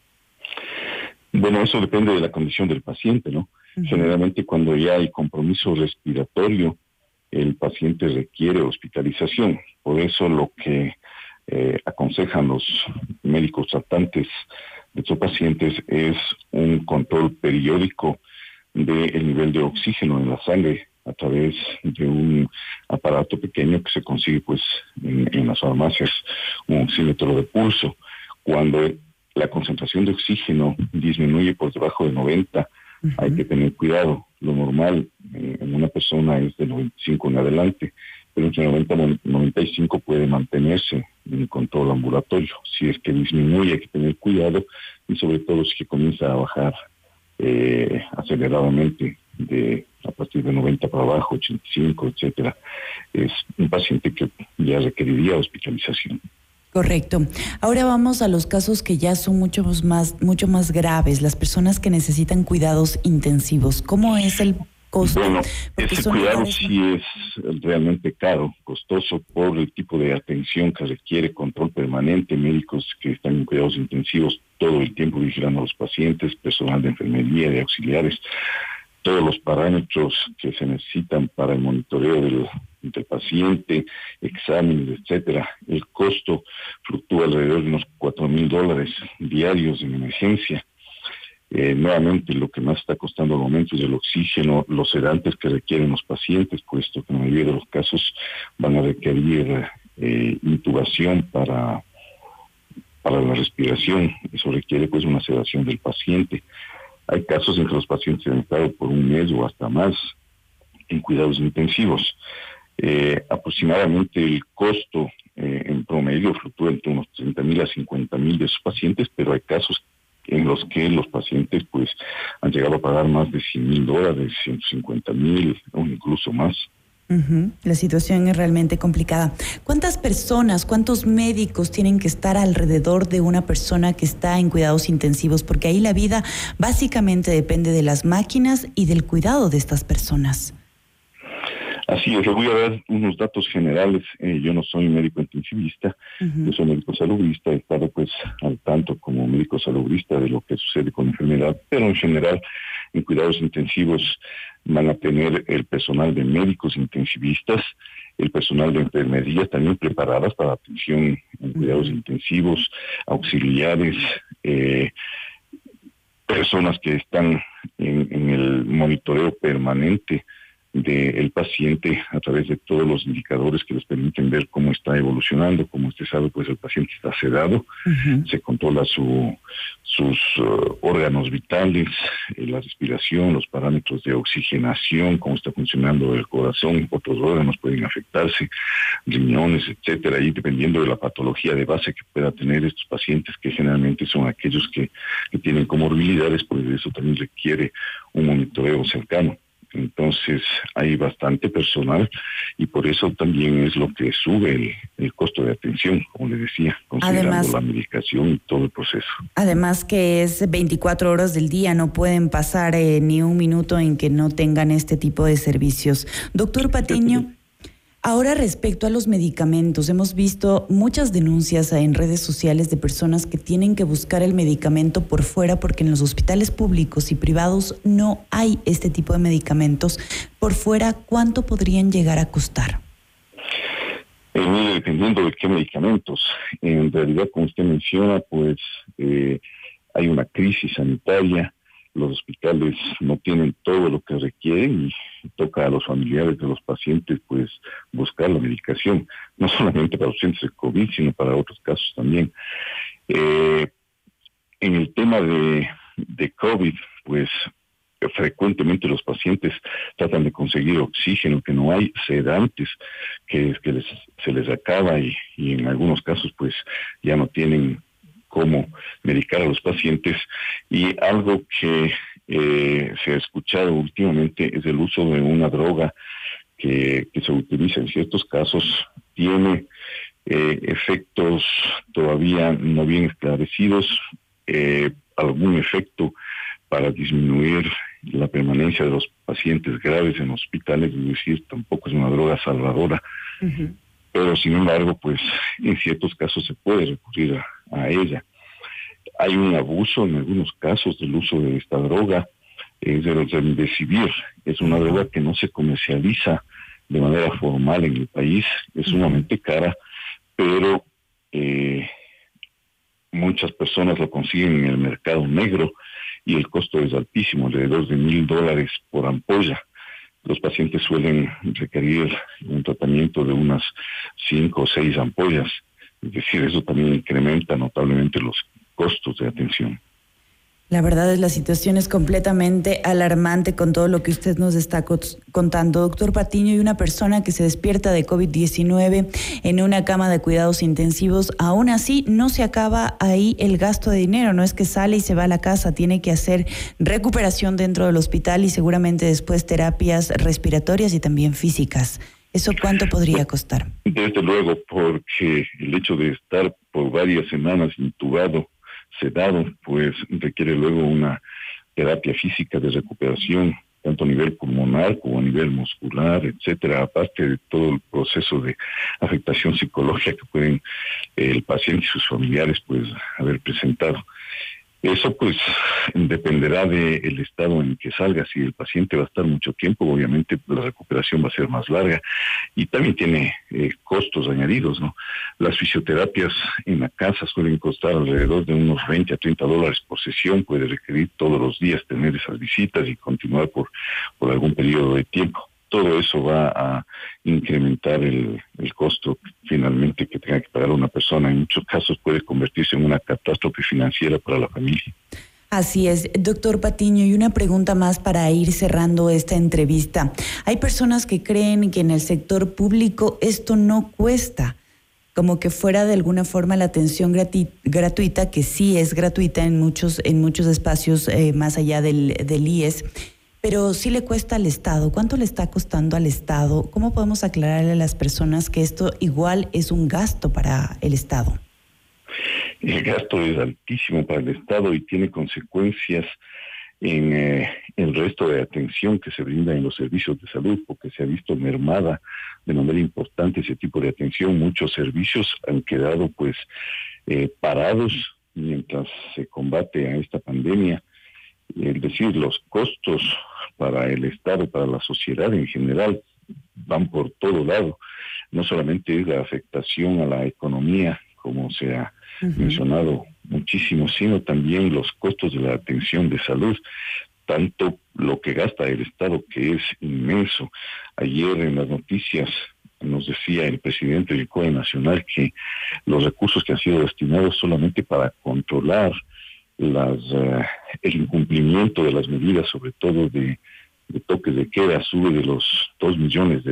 Bueno, eso depende de la condición del paciente, ¿no? Generalmente cuando ya hay compromiso respiratorio, el paciente requiere hospitalización. Por eso lo que aconsejan los médicos tratantes de estos pacientes es un control periódico del nivel de oxígeno en la sangre a través de un aparato pequeño que se consigue pues en las farmacias, un oxímetro de pulso. Cuando la concentración de oxígeno disminuye por debajo de 90, hay que tener cuidado. Lo normal en una persona es de 95 en adelante, pero entre 90 y 95 puede mantenerse en control ambulatorio. Si es que disminuye, hay que tener cuidado, y sobre todo si que comienza a bajar aceleradamente a partir de 90 para abajo, 85, etcétera, es un paciente que ya requeriría hospitalización. Correcto. Ahora vamos a los casos que ya son mucho más graves, las personas que necesitan cuidados intensivos. ¿Cómo es el costo? Bueno, porque ese cuidado sí es realmente caro, costoso por el tipo de atención que requiere, control permanente, médicos que están en cuidados intensivos todo el tiempo vigilando a los pacientes, personal de enfermería, de auxiliares, todos los parámetros que se necesitan para el monitoreo del paciente, exámenes, etcétera. El costo fluctúa alrededor de unos $4,000 diarios en emergencia. Nuevamente, lo que más está costando al momento es el oxígeno, los sedantes que requieren los pacientes, puesto que en la mayoría de los casos van a requerir intubación para la respiración. Eso requiere pues una sedación del paciente. Hay casos en que los pacientes han estado por un mes o hasta más en cuidados intensivos. Aproximadamente el costo en promedio fluctúa entre unos $30,000 a $50,000 de esos pacientes, pero hay casos en los que los pacientes pues han llegado a pagar más de $100,000, $150,000 o incluso más. La situación es realmente complicada. ¿Cuántas personas, cuántos médicos tienen que estar alrededor de una persona que está en cuidados intensivos? Porque ahí la vida básicamente depende de las máquinas y del cuidado de estas personas. Así es, le voy a dar unos datos generales. Yo no soy médico intensivista, yo soy médico salubrista, he estado pues al tanto como médico salubrista de lo que sucede con la enfermedad, pero en general en cuidados intensivos van a tener el personal de médicos intensivistas, el personal de enfermería también preparadas para atención en cuidados intensivos, auxiliares, personas que están en el monitoreo permanente del paciente a través de todos los indicadores que les permiten ver cómo está evolucionando. Como usted sabe, pues el paciente está sedado, se controla sus órganos vitales, la respiración, los parámetros de oxigenación, cómo está funcionando el corazón, otros órganos pueden afectarse, riñones, etcétera, y dependiendo de la patología de base que pueda tener estos pacientes, que generalmente son aquellos que tienen comorbilidades, pues eso también requiere un monitoreo cercano. Entonces hay bastante personal y por eso también es lo que sube el costo de atención, como le decía, considerando además, la medicación y todo el proceso. Además que es 24 horas del día, no pueden pasar ni un minuto en que no tengan este tipo de servicios. Doctor Patiño, ahora respecto a los medicamentos, hemos visto muchas denuncias en redes sociales de personas que tienen que buscar el medicamento por fuera porque en los hospitales públicos y privados no hay este tipo de medicamentos. Por fuera, ¿cuánto podrían llegar a costar? Mire, dependiendo de qué medicamentos. En realidad, como usted menciona, pues hay una crisis sanitaria. Los hospitales no tienen todo lo que requieren y toca a los familiares de los pacientes pues buscar la medicación, no solamente para los pacientes de COVID, sino para otros casos también. En el tema de COVID, pues frecuentemente los pacientes tratan de conseguir oxígeno, que no hay, sedantes que se les acaba y en algunos casos pues ya no tienen cómo medicar a los pacientes. Y algo que se ha escuchado últimamente es el uso de una droga que se utiliza en ciertos casos, tiene efectos todavía no bien esclarecidos, algún efecto para disminuir la permanencia de los pacientes graves en hospitales, es decir, tampoco es una droga salvadora, pero sin embargo, pues en ciertos casos se puede recurrir a ella. Hay un abuso en algunos casos del uso de esta droga, es el remdesivir, es una droga que no se comercializa de manera formal en el país, es sumamente cara, pero muchas personas lo consiguen en el mercado negro y el costo es altísimo, alrededor de $1,000 por ampolla. Los pacientes suelen requerir un tratamiento de unas 5 o 6 ampollas, es decir, eso también incrementa notablemente los costos de atención. La verdad es la situación es completamente alarmante con todo lo que usted nos está contando, doctor Patiño. Y una persona que se despierta de COVID-19 en una cama de cuidados intensivos, aún así no se acaba ahí el gasto de dinero, no es que sale y se va a la casa, tiene que hacer recuperación dentro del hospital y seguramente después terapias respiratorias y también físicas. ¿Eso cuánto podría costar? Desde luego, porque el hecho de estar por varias semanas intubado, sedado, pues requiere luego una terapia física de recuperación, tanto a nivel pulmonar como a nivel muscular, etcétera, aparte de todo el proceso de afectación psicológica que pueden el paciente y sus familiares pues haber presentado. Eso pues dependerá del estado en que salga. Si el paciente va a estar mucho tiempo, obviamente la recuperación va a ser más larga y también tiene costos añadidos, ¿no? Las fisioterapias en la casa suelen costar alrededor de unos $20 a $30 por sesión. Puede requerir todos los días tener esas visitas y continuar por algún periodo de tiempo. Todo eso va a incrementar el costo finalmente que tenga que pagar una persona. En muchos casos puede convertirse en una catástrofe financiera para la familia. Así es, doctor Patiño, y una pregunta más para ir cerrando esta entrevista. Hay personas que creen que en el sector público esto no cuesta, como que fuera de alguna forma la atención gratuita, que sí es gratuita en muchos espacios más allá del IES, pero sí le cuesta al Estado. ¿Cuánto le está costando al Estado? ¿Cómo podemos aclararle a las personas que esto igual es un gasto para el Estado? El gasto es altísimo para el Estado y tiene consecuencias en el resto de atención que se brinda en los servicios de salud, porque se ha visto mermada de manera importante ese tipo de atención. Muchos servicios han quedado pues parados mientras se combate a esta pandemia. Es decir, los costos para el Estado, para la sociedad en general, van por todo lado. No solamente es la afectación a la economía, como se ha mencionado muchísimo, sino también los costos de la atención de salud, tanto lo que gasta el Estado, que es inmenso. Ayer en las noticias nos decía el presidente del COE Nacional que los recursos que han sido destinados solamente para controlar el incumplimiento de las medidas, sobre todo de toques de queda, sube de los $2 millones.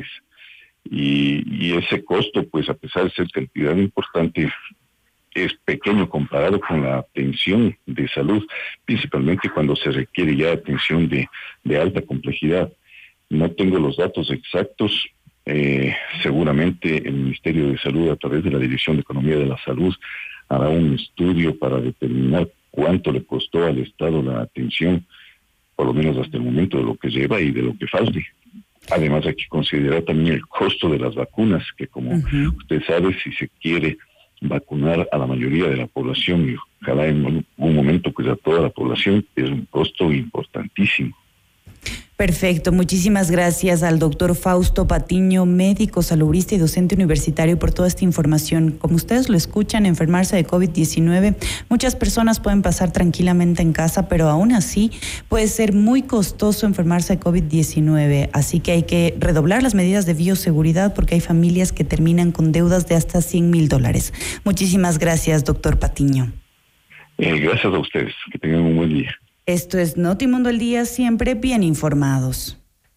Y ese costo, pues a pesar de ser cantidad importante, es pequeño comparado con la atención de salud, principalmente cuando se requiere ya atención de alta complejidad. No tengo los datos exactos. Seguramente el Ministerio de Salud, a través de la Dirección de Economía de la Salud, hará un estudio para determinar cuánto le costó al Estado la atención, por lo menos hasta el momento, de lo que lleva y de lo que falte. Además hay que considerar también el costo de las vacunas, que como usted sabe, si se quiere vacunar a la mayoría de la población y ojalá en un momento pues a toda la población, es un costo importantísimo. Perfecto, muchísimas gracias al doctor Fausto Patiño, médico, salubrista y docente universitario, por toda esta información. Como ustedes lo escuchan, enfermarse de COVID-19, muchas personas pueden pasar tranquilamente en casa, pero aún así puede ser muy costoso enfermarse de COVID-19, así que hay que redoblar las medidas de bioseguridad porque hay familias que terminan con deudas de hasta $100,000. Muchísimas gracias, doctor Patiño. Gracias a ustedes, que tengan un buen día. Esto es Notimundo al Día, siempre bien informados.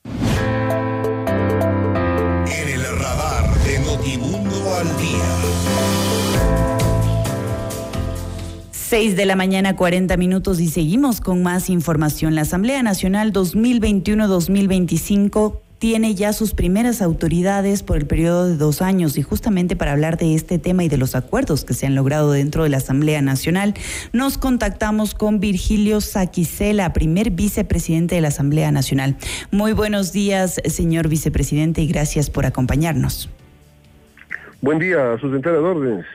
En el radar de Notimundo al Día. 6:40 a.m. y seguimos con más información. La Asamblea Nacional 2021-2025 tiene ya sus primeras autoridades por el periodo de 2 años, y justamente para hablar de este tema y de los acuerdos que se han logrado dentro de la Asamblea Nacional, nos contactamos con Virgilio Saquicela, primer vicepresidente de la Asamblea Nacional. Muy buenos días, señor vicepresidente, y gracias por acompañarnos. Buen día, a sus entradas órdenes.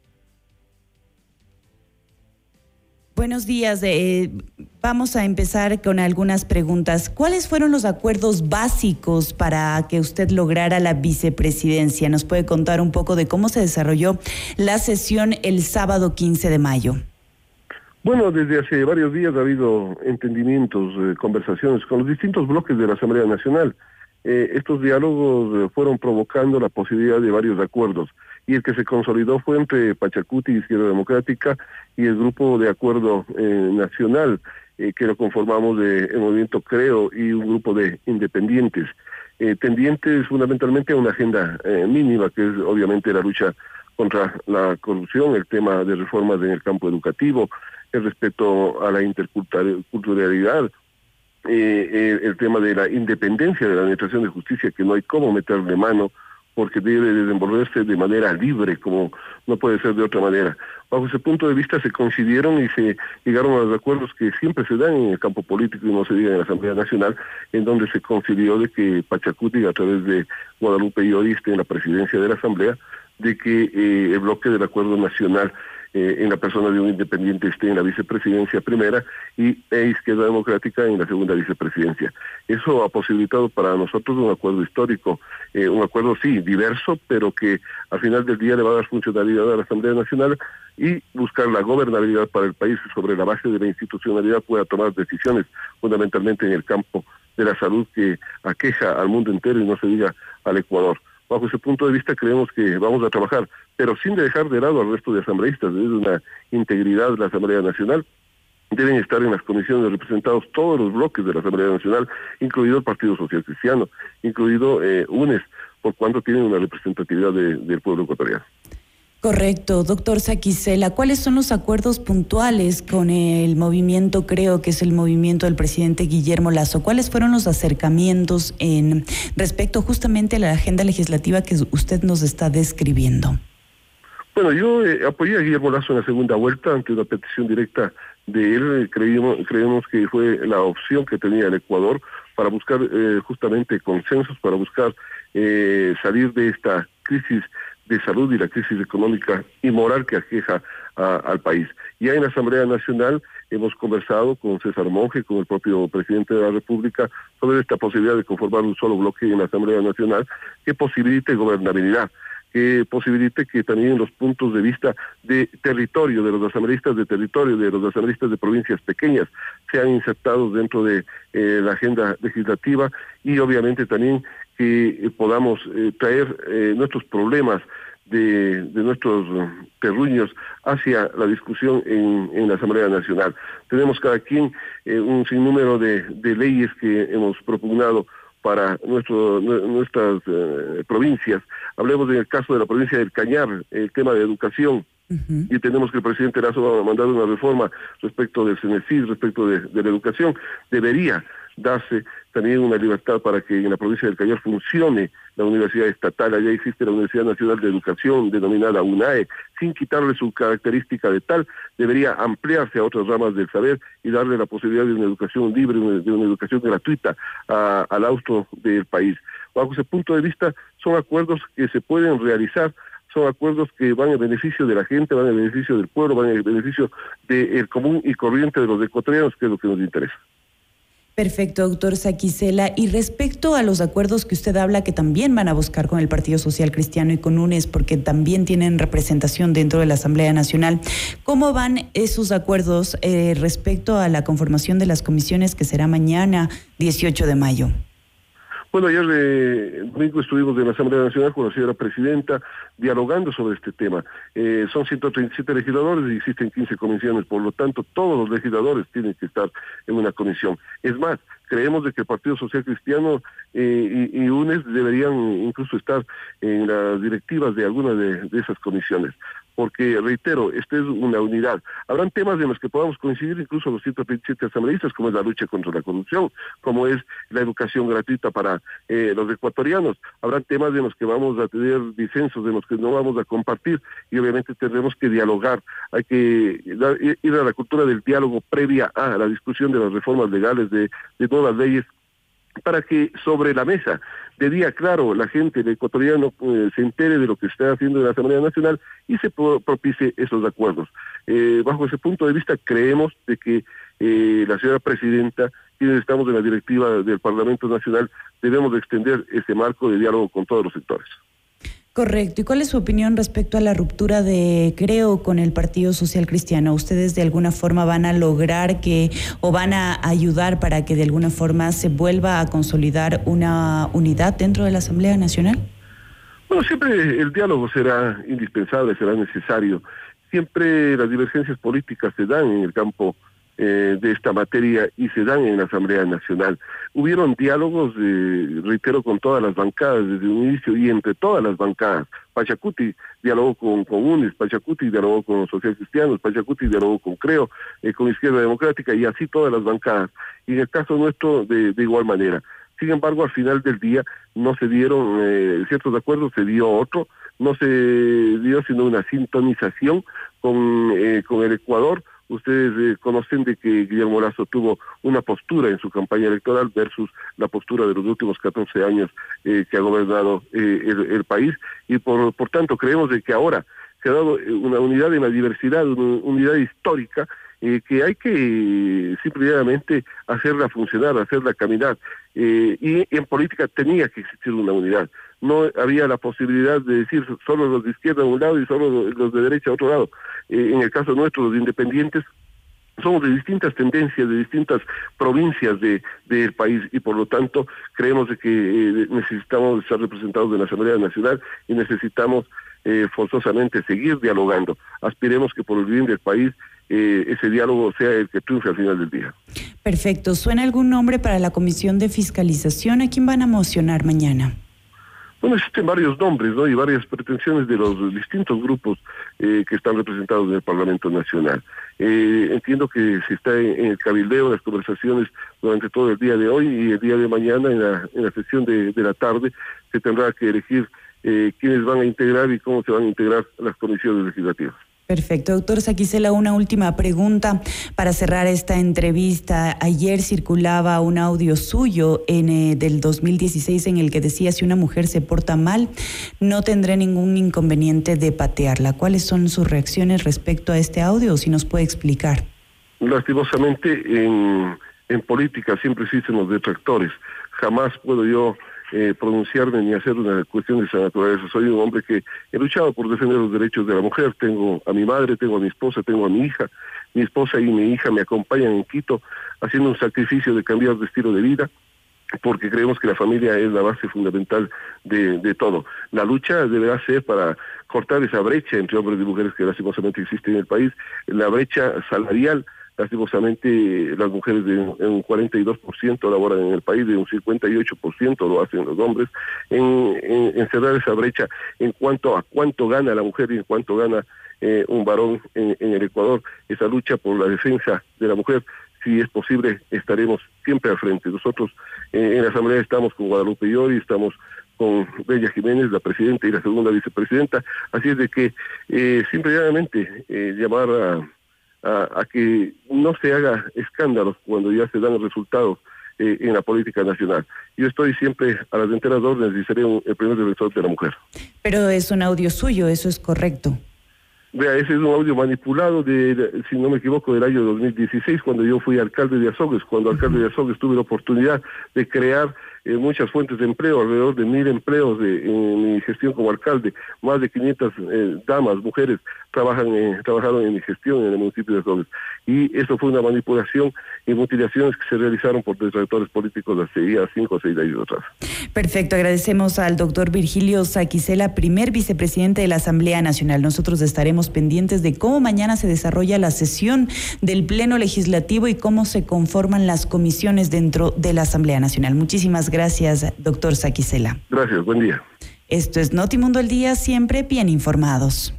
Buenos días. Vamos a empezar con algunas preguntas. ¿Cuáles fueron los acuerdos básicos para que usted lograra la vicepresidencia? ¿Nos puede contar un poco de cómo se desarrolló la sesión el sábado 15 de mayo? Bueno, desde hace varios días ha habido entendimientos, conversaciones con los distintos bloques de la Asamblea Nacional. Estos diálogos fueron provocando la posibilidad de varios acuerdos, y el que se consolidó fue entre Pachacuti, Izquierda Democrática, y el Grupo de Acuerdo Nacional, que lo conformamos de el Movimiento Creo y un grupo de independientes, tendientes fundamentalmente a una agenda mínima, que es obviamente la lucha contra la corrupción, el tema de reformas en el campo educativo, el respeto a la interculturalidad, el tema de la independencia de la Administración de Justicia, que no hay cómo meterle mano, porque debe desenvolverse de manera libre, como no puede ser de otra manera. Bajo ese punto de vista se coincidieron y se llegaron a los acuerdos que siempre se dan en el campo político y no se diga en la Asamblea Nacional, en donde se concilió de que Pachacuti, a través de Guadalupe Llori, esté en la presidencia de la Asamblea, de que el bloque del Acuerdo Nacional, en la persona de un independiente, esté en la vicepresidencia primera y Izquierda Democrática en la segunda vicepresidencia. Eso ha posibilitado para nosotros un acuerdo histórico, un acuerdo sí, diverso, pero que al final del día le va a dar funcionalidad a la Asamblea Nacional y buscar la gobernabilidad para el país, sobre la base de la institucionalidad pueda tomar decisiones fundamentalmente en el campo de la salud que aqueja al mundo entero y no se diga al Ecuador. Bajo ese punto de vista creemos que vamos a trabajar, pero sin dejar de lado al resto de asambleístas. Desde una integridad de la Asamblea Nacional, deben estar en las comisiones representados todos los bloques de la Asamblea Nacional, incluido el Partido Social Cristiano, incluido UNES, por cuanto tienen una representatividad del pueblo ecuatoriano. Correcto. Doctor Saquicela, ¿cuáles son los acuerdos puntuales con el movimiento Creo, que es el movimiento del presidente Guillermo Lasso? ¿Cuáles fueron los acercamientos en respecto justamente a la agenda legislativa que usted nos está describiendo? Bueno, yo apoyé a Guillermo Lasso en la segunda vuelta ante una petición directa de él. Creemos que fue la opción que tenía el Ecuador para buscar justamente consensos, para buscar salir de esta crisis de salud y la crisis económica y moral que aqueja al país. Ya en la Asamblea Nacional hemos conversado con César Monge, con el propio presidente de la República, sobre esta posibilidad de conformar un solo bloque en la Asamblea Nacional que posibilite gobernabilidad, que posibilite que también los puntos de vista de territorio, de los asambleístas de territorio, de los asambleístas de provincias pequeñas, sean insertados dentro de la agenda legislativa, y obviamente también que podamos traer nuestros problemas de nuestros terruños hacia la discusión en la Asamblea Nacional. Tenemos cada quien un sinnúmero de leyes que hemos propugnado para nuestras provincias. Hablemos en el caso de la provincia del Cañar, el tema de educación. Y tenemos que el presidente Lasso ha mandado una reforma respecto del CENESID, respecto de la educación. Debería darse también una libertad para que en la provincia del Cañar funcione la universidad estatal. Allá existe la Universidad Nacional de Educación, denominada UNAE, sin quitarle su característica de tal. Debería ampliarse a otras ramas del saber y darle la posibilidad de una educación libre, de una educación gratuita al austro del país. Bajo ese punto de vista, son acuerdos que se pueden realizar, son acuerdos que van en beneficio de la gente, van en beneficio del pueblo, van en beneficio del común y corriente de los ecuatorianos, que es lo que nos interesa. Perfecto, doctor Saquicela. Y respecto a los acuerdos que usted habla que también van a buscar con el Partido Social Cristiano y con UNES, porque también tienen representación dentro de la Asamblea Nacional, ¿cómo van esos acuerdos respecto a la conformación de las comisiones que será mañana, 18 de mayo? Bueno, ayer domingo estuvimos en la Asamblea Nacional con la señora presidenta dialogando sobre este tema. Son 137 legisladores y existen 15 comisiones, por lo tanto todos los legisladores tienen que estar en una comisión. Es más, creemos de que el Partido Social Cristiano y UNES deberían incluso estar en las directivas de alguna de esas comisiones. Porque, reitero, esta es una unidad. Habrán temas en los que podamos coincidir incluso los 127 asambleístas, como es la lucha contra la corrupción, como es la educación gratuita para los ecuatorianos. Habrán temas en los que vamos a tener disensos, en los que no vamos a compartir, y obviamente tendremos que dialogar. Hay que ir a la cultura del diálogo previa a la discusión de las reformas legales, de nuevas leyes, para que sobre la mesa de día claro la gente, el ecuatoriano, se entere de lo que está haciendo en la Asamblea Nacional y se propicie esos acuerdos. Bajo ese punto de vista creemos de que la señora presidenta, quienes estamos en la directiva del Parlamento Nacional, debemos de extender ese marco de diálogo con todos los sectores. Correcto. ¿Y cuál es su opinión respecto a la ruptura de Creo con el Partido Social Cristiano? ¿Ustedes de alguna forma van a lograr o van a ayudar para que de alguna forma se vuelva a consolidar una unidad dentro de la Asamblea Nacional? Bueno, siempre el diálogo será indispensable, será necesario. Siempre las divergencias políticas se dan en el campo de esta materia y se dan en la Asamblea Nacional. Hubieron diálogos, reitero, con todas las bancadas desde un inicio y entre todas las bancadas. Pachacuti dialogó con UNES, Pachacuti dialogó con los social cristianos, Pachacuti dialogó con Creo, con Izquierda Democrática y así todas las bancadas. Y en el caso nuestro de igual manera. Sin embargo, al final del día no se dieron ciertos acuerdos, se dio otro, no se dio sino una sintonización con el Ecuador. Ustedes conocen de que Guillermo Lasso tuvo una postura en su campaña electoral versus la postura de los últimos 14 años que ha gobernado el país, y por tanto creemos de que ahora se ha dado una unidad en la diversidad, una unidad histórica que hay que simplemente hacerla funcionar, hacerla caminar, y en política tenía que existir una unidad. No había la posibilidad de decir solo los de izquierda a un lado y solo los de derecha a otro lado. En el caso nuestro, los independientes, somos de distintas tendencias, de distintas provincias del país, y por lo tanto creemos de que necesitamos estar representados en la Asamblea Nacional y necesitamos forzosamente seguir dialogando. Aspiremos que por el bien del país ese diálogo sea el que triunfe al final del día. Perfecto. ¿Suena algún nombre para la Comisión de Fiscalización? ¿A quién van a mocionar mañana? Bueno, existen varios nombres, ¿no? Y varias pretensiones de los distintos grupos que están representados en el Parlamento Nacional. Entiendo que se está en el cabildeo, las conversaciones durante todo el día de hoy, y el día de mañana en la sesión de la tarde se tendrá que elegir quiénes van a integrar y cómo se van a integrar las comisiones legislativas. Perfecto. Doctor Saquicela, una última pregunta para cerrar esta entrevista. Ayer circulaba un audio suyo del 2016 en el que decía: si una mujer se porta mal, no tendré ningún inconveniente de patearla. ¿Cuáles son sus reacciones respecto a este audio, o si nos puede explicar? Lastimosamente, en política siempre existen los detractores. Jamás puedo yo pronunciarme ni hacer una cuestión de esa naturaleza. Soy un hombre que he luchado por defender los derechos de la mujer. Tengo a mi madre, tengo a mi esposa, tengo a mi hija. Mi esposa y mi hija me acompañan en Quito haciendo un sacrificio de cambiar de estilo de vida, porque creemos que la familia es la base fundamental de todo. La lucha deberá ser para cortar esa brecha entre hombres y mujeres que lastimosamente existe en el país, la brecha salarial. Lastimosamente las mujeres de un 42% laboran en el país, de un 58% lo hacen los hombres, en cerrar esa brecha en cuanto a cuánto gana la mujer y en cuánto gana un varón en el Ecuador. Esa lucha por la defensa de la mujer, si es posible, estaremos siempre al frente. Nosotros en la Asamblea estamos con Guadalupe Llori, estamos con Bella Jiménez, la presidenta y la segunda vicepresidenta, así es de que simplemente llamar a que no se haga escándalos cuando ya se dan resultados en la política nacional. Yo estoy siempre a las enteras órdenes y seré el primer defensor de la mujer. Pero es un audio suyo, ¿eso es correcto? Vea, ese es un audio manipulado si no me equivoco, del año 2016, cuando yo fui alcalde de Azogues. Cuando alcalde de Azogues tuve la oportunidad de crear muchas fuentes de empleo, alrededor de 1.000 empleos en mi gestión como alcalde. Más de 500 damas, mujeres, trabajaron en mi gestión en el municipio de Azogues. Y eso fue una manipulación y mutilaciones que se realizaron por detractores políticos hace ya 5 o 6 años atrás. Perfecto, agradecemos al doctor Virgilio Saquicela, primer vicepresidente de la Asamblea Nacional. Nosotros estaremos pendientes de cómo mañana se desarrolla la sesión del Pleno Legislativo y cómo se conforman las comisiones dentro de la Asamblea Nacional. Muchísimas gracias, doctor Saquicela. Gracias, buen día. Esto es Notimundo al Día, siempre bien informados.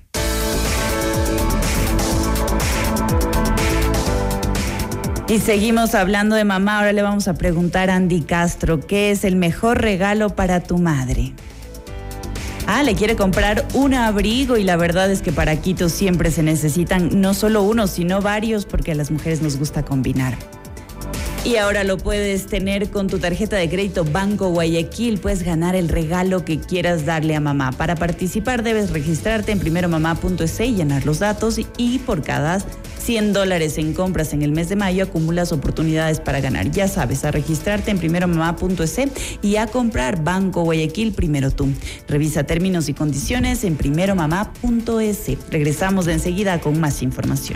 Y seguimos hablando de mamá. Ahora le vamos a preguntar a Andy Castro, ¿qué es el mejor regalo para tu madre? Le quiere comprar un abrigo y la verdad es que para Quito siempre se necesitan no solo uno, sino varios, porque a las mujeres nos gusta combinar. Y ahora lo puedes tener con tu tarjeta de crédito Banco Guayaquil. Puedes ganar el regalo que quieras darle a mamá. Para participar debes registrarte en primeromamá.es y llenar los datos, y por cada $100 en compras en el mes de mayo acumulas oportunidades para ganar. Ya sabes, a registrarte en primeromamá.es y a comprar Banco Guayaquil primero tú. Revisa términos y condiciones en primeromamá.es. Regresamos de enseguida con más información.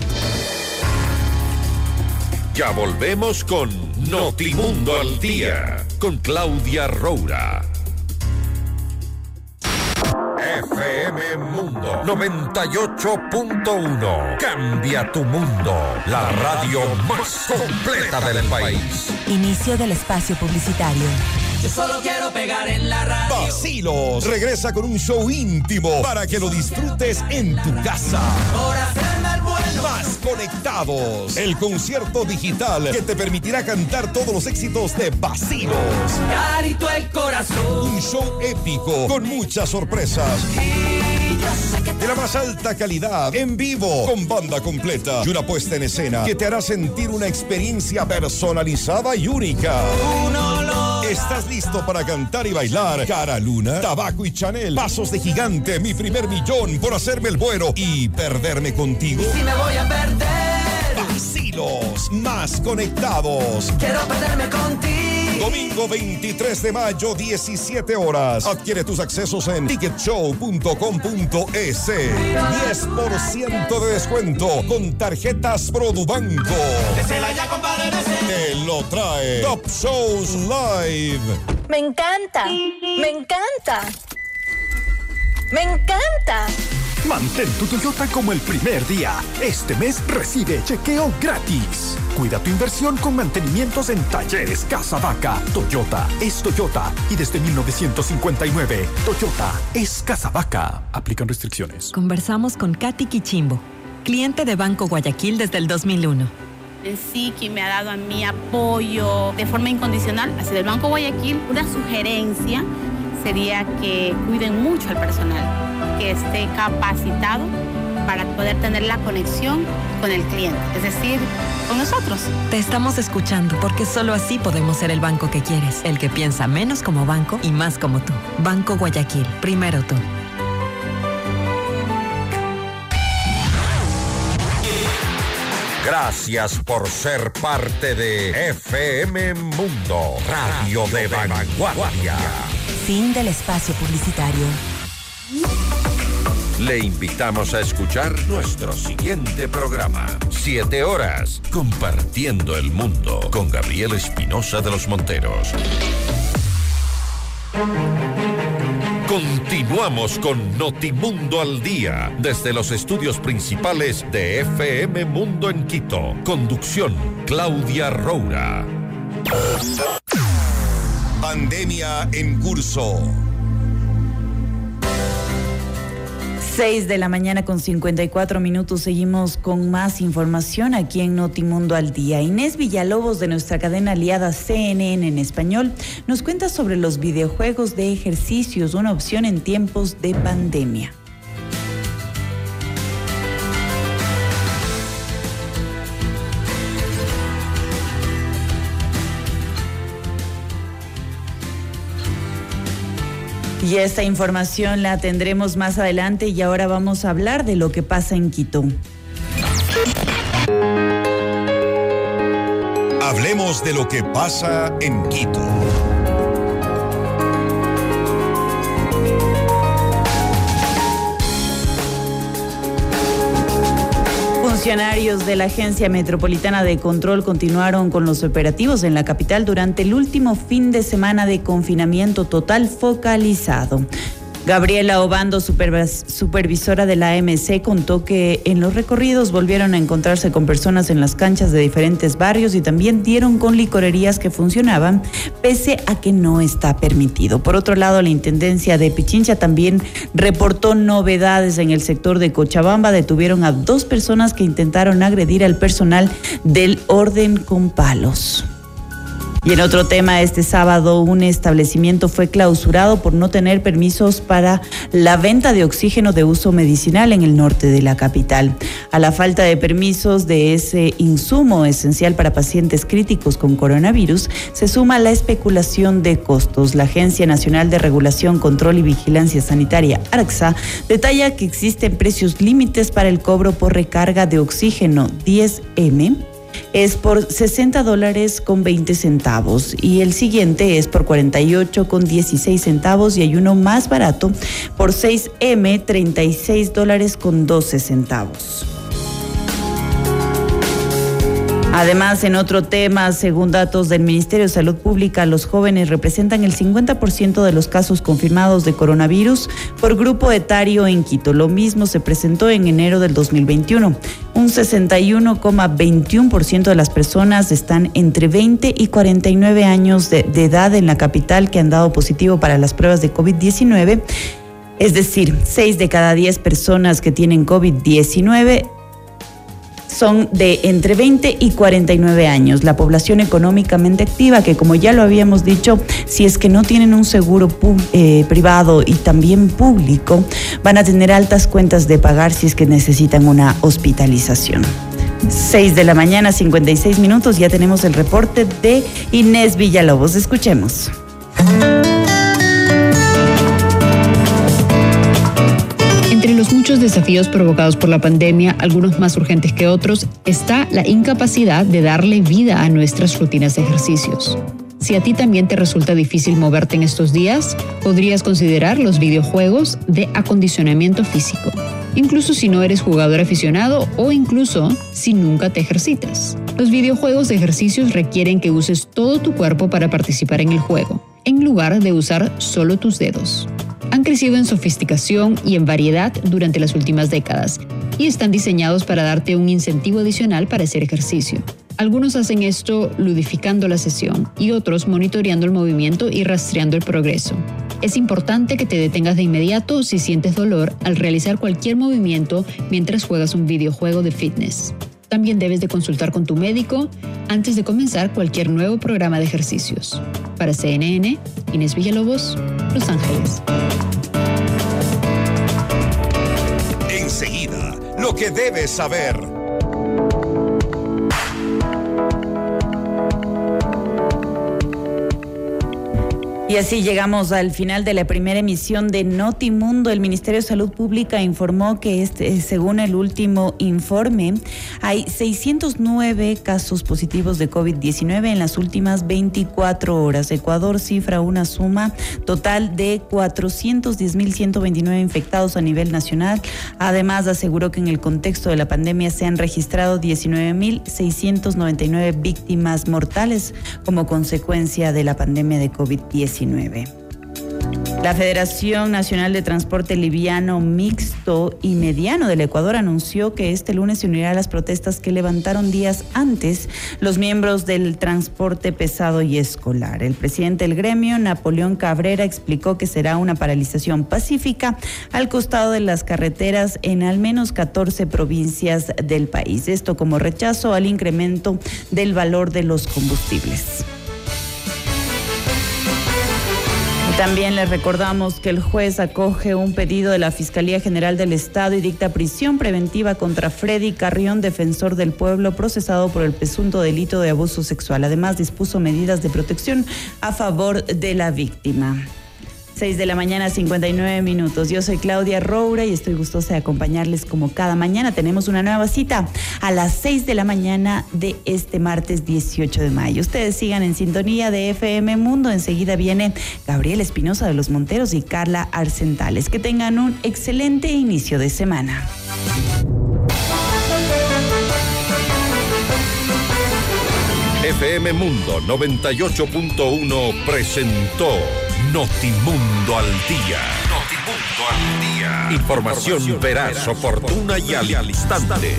Ya volvemos con Notimundo al Día, con Claudia Roura. FM Mundo 98.1. Cambia tu mundo. La radio más completa del país. Inicio del espacio publicitario. Yo solo quiero pegar en la radio. Vacilos regresa con un show íntimo para que lo disfrutes en tu casa. Por hacerme el bueno. Más conectados. El concierto digital que te permitirá cantar todos los éxitos de Vacilos. Carito el corazón. Un show épico con muchas sorpresas. De la más alta calidad, en vivo, con banda completa y una puesta en escena que te hará sentir una experiencia personalizada y única. ¿Estás listo para cantar y bailar? Cara Luna, Tabaco y Chanel, Pasos de Gigante, Mi Primer Millón, Por Hacerme el Bueno y Perderme Contigo. ¿Y si me voy a perder? Vacilos más conectados. Quiero perderme contigo. Domingo 23 de mayo, 17 horas. Adquiere tus accesos en ticketshow.com.es. 10% de descuento con tarjetas Produbanco. Te lo trae Top Shows Live. Me encanta, me encanta, me encanta. Mantén tu Toyota como el primer día. Este mes recibe chequeo gratis. Cuida tu inversión con mantenimientos en Talleres Casavaca. Toyota es Toyota y desde 1959 Toyota es Casavaca. Aplican restricciones. Conversamos con Katy Quichimbo, cliente de Banco Guayaquil desde el 2001. En sí, que me ha dado a mí apoyo de forma incondicional hacia el Banco Guayaquil. Una sugerencia sería que cuiden mucho al personal, que esté capacitado para poder tener la conexión con el cliente, es decir, con nosotros. Te estamos escuchando porque solo así podemos ser el banco que quieres, el que piensa menos como banco y más como tú. Banco Guayaquil, primero tú. Gracias por ser parte de FM Mundo, radio de vanguardia. Fin del espacio publicitario. Le invitamos a escuchar nuestro siguiente programa. 7 horas, compartiendo el mundo, con Gabriel Espinosa de los Monteros. Continuamos con Notimundo al Día, desde los estudios principales de FM Mundo en Quito. Conducción, Claudia Roura. Pandemia en curso. 6 de la mañana con 54 minutos. Seguimos con más información aquí en Notimundo al Día. Inés Villalobos, de nuestra cadena aliada CNN en español, nos cuenta sobre los videojuegos de ejercicios, una opción en tiempos de pandemia. Y esta información la tendremos más adelante y ahora vamos a hablar de lo que pasa en Quito. Hablemos de lo que pasa en Quito. Funcionarios de la Agencia Metropolitana de Control continuaron con los operativos en la capital durante el último fin de semana de confinamiento total focalizado. Gabriela Obando, supervisora de la AMC, contó que en los recorridos volvieron a encontrarse con personas en las canchas de diferentes barrios y también dieron con licorerías que funcionaban, pese a que no está permitido. Por otro lado, la Intendencia de Pichincha también reportó novedades en el sector de Cochabamba. Detuvieron a 2 personas que intentaron agredir al personal del orden con palos. Y en otro tema, este sábado un establecimiento fue clausurado por no tener permisos para la venta de oxígeno de uso medicinal en el norte de la capital. A la falta de permisos de ese insumo esencial para pacientes críticos con coronavirus, se suma la especulación de costos. La Agencia Nacional de Regulación, Control y Vigilancia Sanitaria, ARCSA, detalla que existen precios límites para el cobro por recarga de oxígeno 10M. Es por $60.20 y el siguiente es por $48.16 y hay uno más barato por 6M, $36.12. Además, en otro tema, según datos del Ministerio de Salud Pública, los jóvenes representan el 50% de los casos confirmados de coronavirus por grupo etario en Quito. Lo mismo se presentó en enero del 2021. Un 61,21% de las personas están entre 20 y 49 años de edad en la capital que han dado positivo para las pruebas de COVID-19. Es decir, 6 de cada 10 personas que tienen COVID-19 son de entre 20 y 49 años. La población económicamente activa, que como ya lo habíamos dicho, si es que no tienen un seguro privado y también público, van a tener altas cuentas de pagar si es que necesitan una hospitalización. 6 de la mañana, 56 minutos, ya tenemos el reporte de Inés Villalobos. Escuchemos. Entre los muchos desafíos provocados por la pandemia, algunos más urgentes que otros, está la incapacidad de darle vida a nuestras rutinas de ejercicios. Si a ti también te resulta difícil moverte en estos días, podrías considerar los videojuegos de acondicionamiento físico, incluso si no eres jugador aficionado o incluso si nunca te ejercitas. Los videojuegos de ejercicios requieren que uses todo tu cuerpo para participar en el juego, en lugar de usar solo tus dedos. Han crecido en sofisticación y en variedad durante las últimas décadas y están diseñados para darte un incentivo adicional para hacer ejercicio. Algunos hacen esto ludificando la sesión y otros monitoreando el movimiento y rastreando el progreso. Es importante que te detengas de inmediato si sientes dolor al realizar cualquier movimiento mientras juegas un videojuego de fitness. También debes de consultar con tu médico antes de comenzar cualquier nuevo programa de ejercicios. Para CNN, Inés Villalobos, Los Ángeles. Enseguida, lo que debes saber. Y así llegamos al final de la primera emisión de Notimundo. El Ministerio de Salud Pública informó que según el último informe, hay 609 casos positivos de COVID-19 en las últimas 24 horas. Ecuador cifra una suma total de 410.129 infectados a nivel nacional. Además, aseguró que en el contexto de la pandemia se han registrado 19.699 víctimas mortales como consecuencia de la pandemia de COVID-19. La Federación Nacional de Transporte Liviano, Mixto y Mediano del Ecuador anunció que este lunes se unirá a las protestas que levantaron días antes los miembros del transporte pesado y escolar. El presidente del gremio, Napoleón Cabrera, explicó que será una paralización pacífica al costado de las carreteras en al menos 14 provincias del país. Esto como rechazo al incremento del valor de los combustibles. También les recordamos que el juez acoge un pedido de la Fiscalía General del Estado y dicta prisión preventiva contra Freddy Carrión, defensor del pueblo, procesado por el presunto delito de abuso sexual. Además, dispuso medidas de protección a favor de la víctima. 6 de la mañana, 59 minutos. Yo soy Claudia Roura y estoy gustosa de acompañarles como cada mañana. Tenemos una nueva cita a las 6 de la mañana de este martes 18 de mayo. Ustedes sigan en sintonía de FM Mundo. Enseguida viene Gabriel Espinosa de Los Monteros y Carla Arcentales. Que tengan un excelente inicio de semana. FM Mundo 98.1 presentó Notimundo al Día. Notimundo al Día. Información veraz, oportuna y al instante.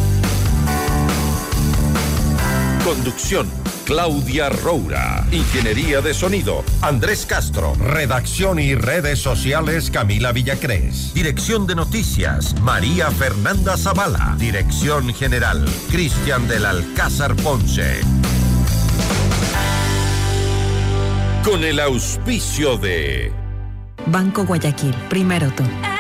Conducción: Claudia Roura. Ingeniería de sonido: Andrés Castro. Redacción y redes sociales: Camila Villacrés. Dirección de noticias: María Fernanda Zavala. Dirección general: Cristian del Alcázar Ponce. Con el auspicio de Banco Guayaquil, primero tú.